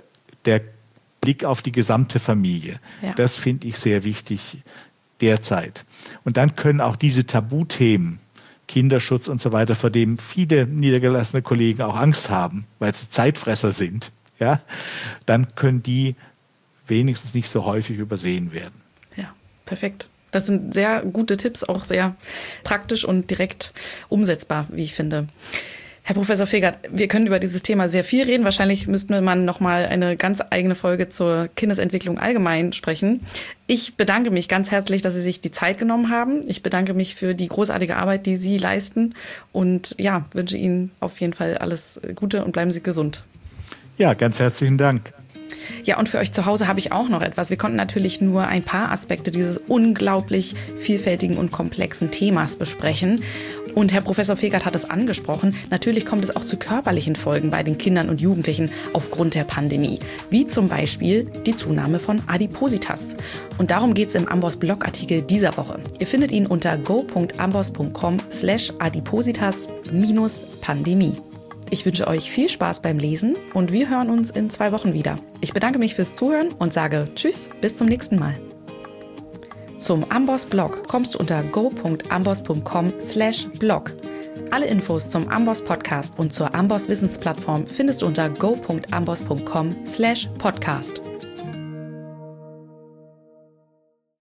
der Blick auf die gesamte Familie. Ja. Das finde ich sehr wichtig derzeit. Und dann können auch diese Tabuthemen, Kinderschutz und so weiter, vor dem viele niedergelassene Kollegen auch Angst haben, weil sie Zeitfresser sind, ja, dann können die wenigstens nicht so häufig übersehen werden. Ja, perfekt. Das sind sehr gute Tipps, auch sehr praktisch und direkt umsetzbar, wie ich finde. Herr Professor Fegert, wir können über dieses Thema sehr viel reden. Wahrscheinlich müsste man noch mal eine ganz eigene Folge zur Kindesentwicklung allgemein sprechen. Ich bedanke mich ganz herzlich, dass Sie sich die Zeit genommen haben. Ich bedanke mich für die großartige Arbeit, die Sie leisten und ja, wünsche Ihnen auf jeden Fall alles Gute und bleiben Sie gesund. Ja, ganz herzlichen Dank. Ja, und für euch zu Hause habe ich auch noch etwas. Wir konnten natürlich nur ein paar Aspekte dieses unglaublich vielfältigen und komplexen Themas besprechen. Und Herr Professor Fegert hat es angesprochen. Natürlich kommt es auch zu körperlichen Folgen bei den Kindern und Jugendlichen aufgrund der Pandemie. Wie zum Beispiel die Zunahme von Adipositas. Und darum geht es im Amboss-Blogartikel dieser Woche. Ihr findet ihn unter go punkt amboss punkt com slash adipositas minus Pandemie. Ich wünsche euch viel Spaß beim Lesen und wir hören uns in zwei Wochen wieder. Ich bedanke mich fürs Zuhören und sage Tschüss, bis zum nächsten Mal. Zum Amboss-Blog kommst du unter go punkt amboss punkt com slash blog. Alle Infos zum Amboss-Podcast und zur Amboss-Wissensplattform findest du unter go punkt amboss punkt com slash podcast.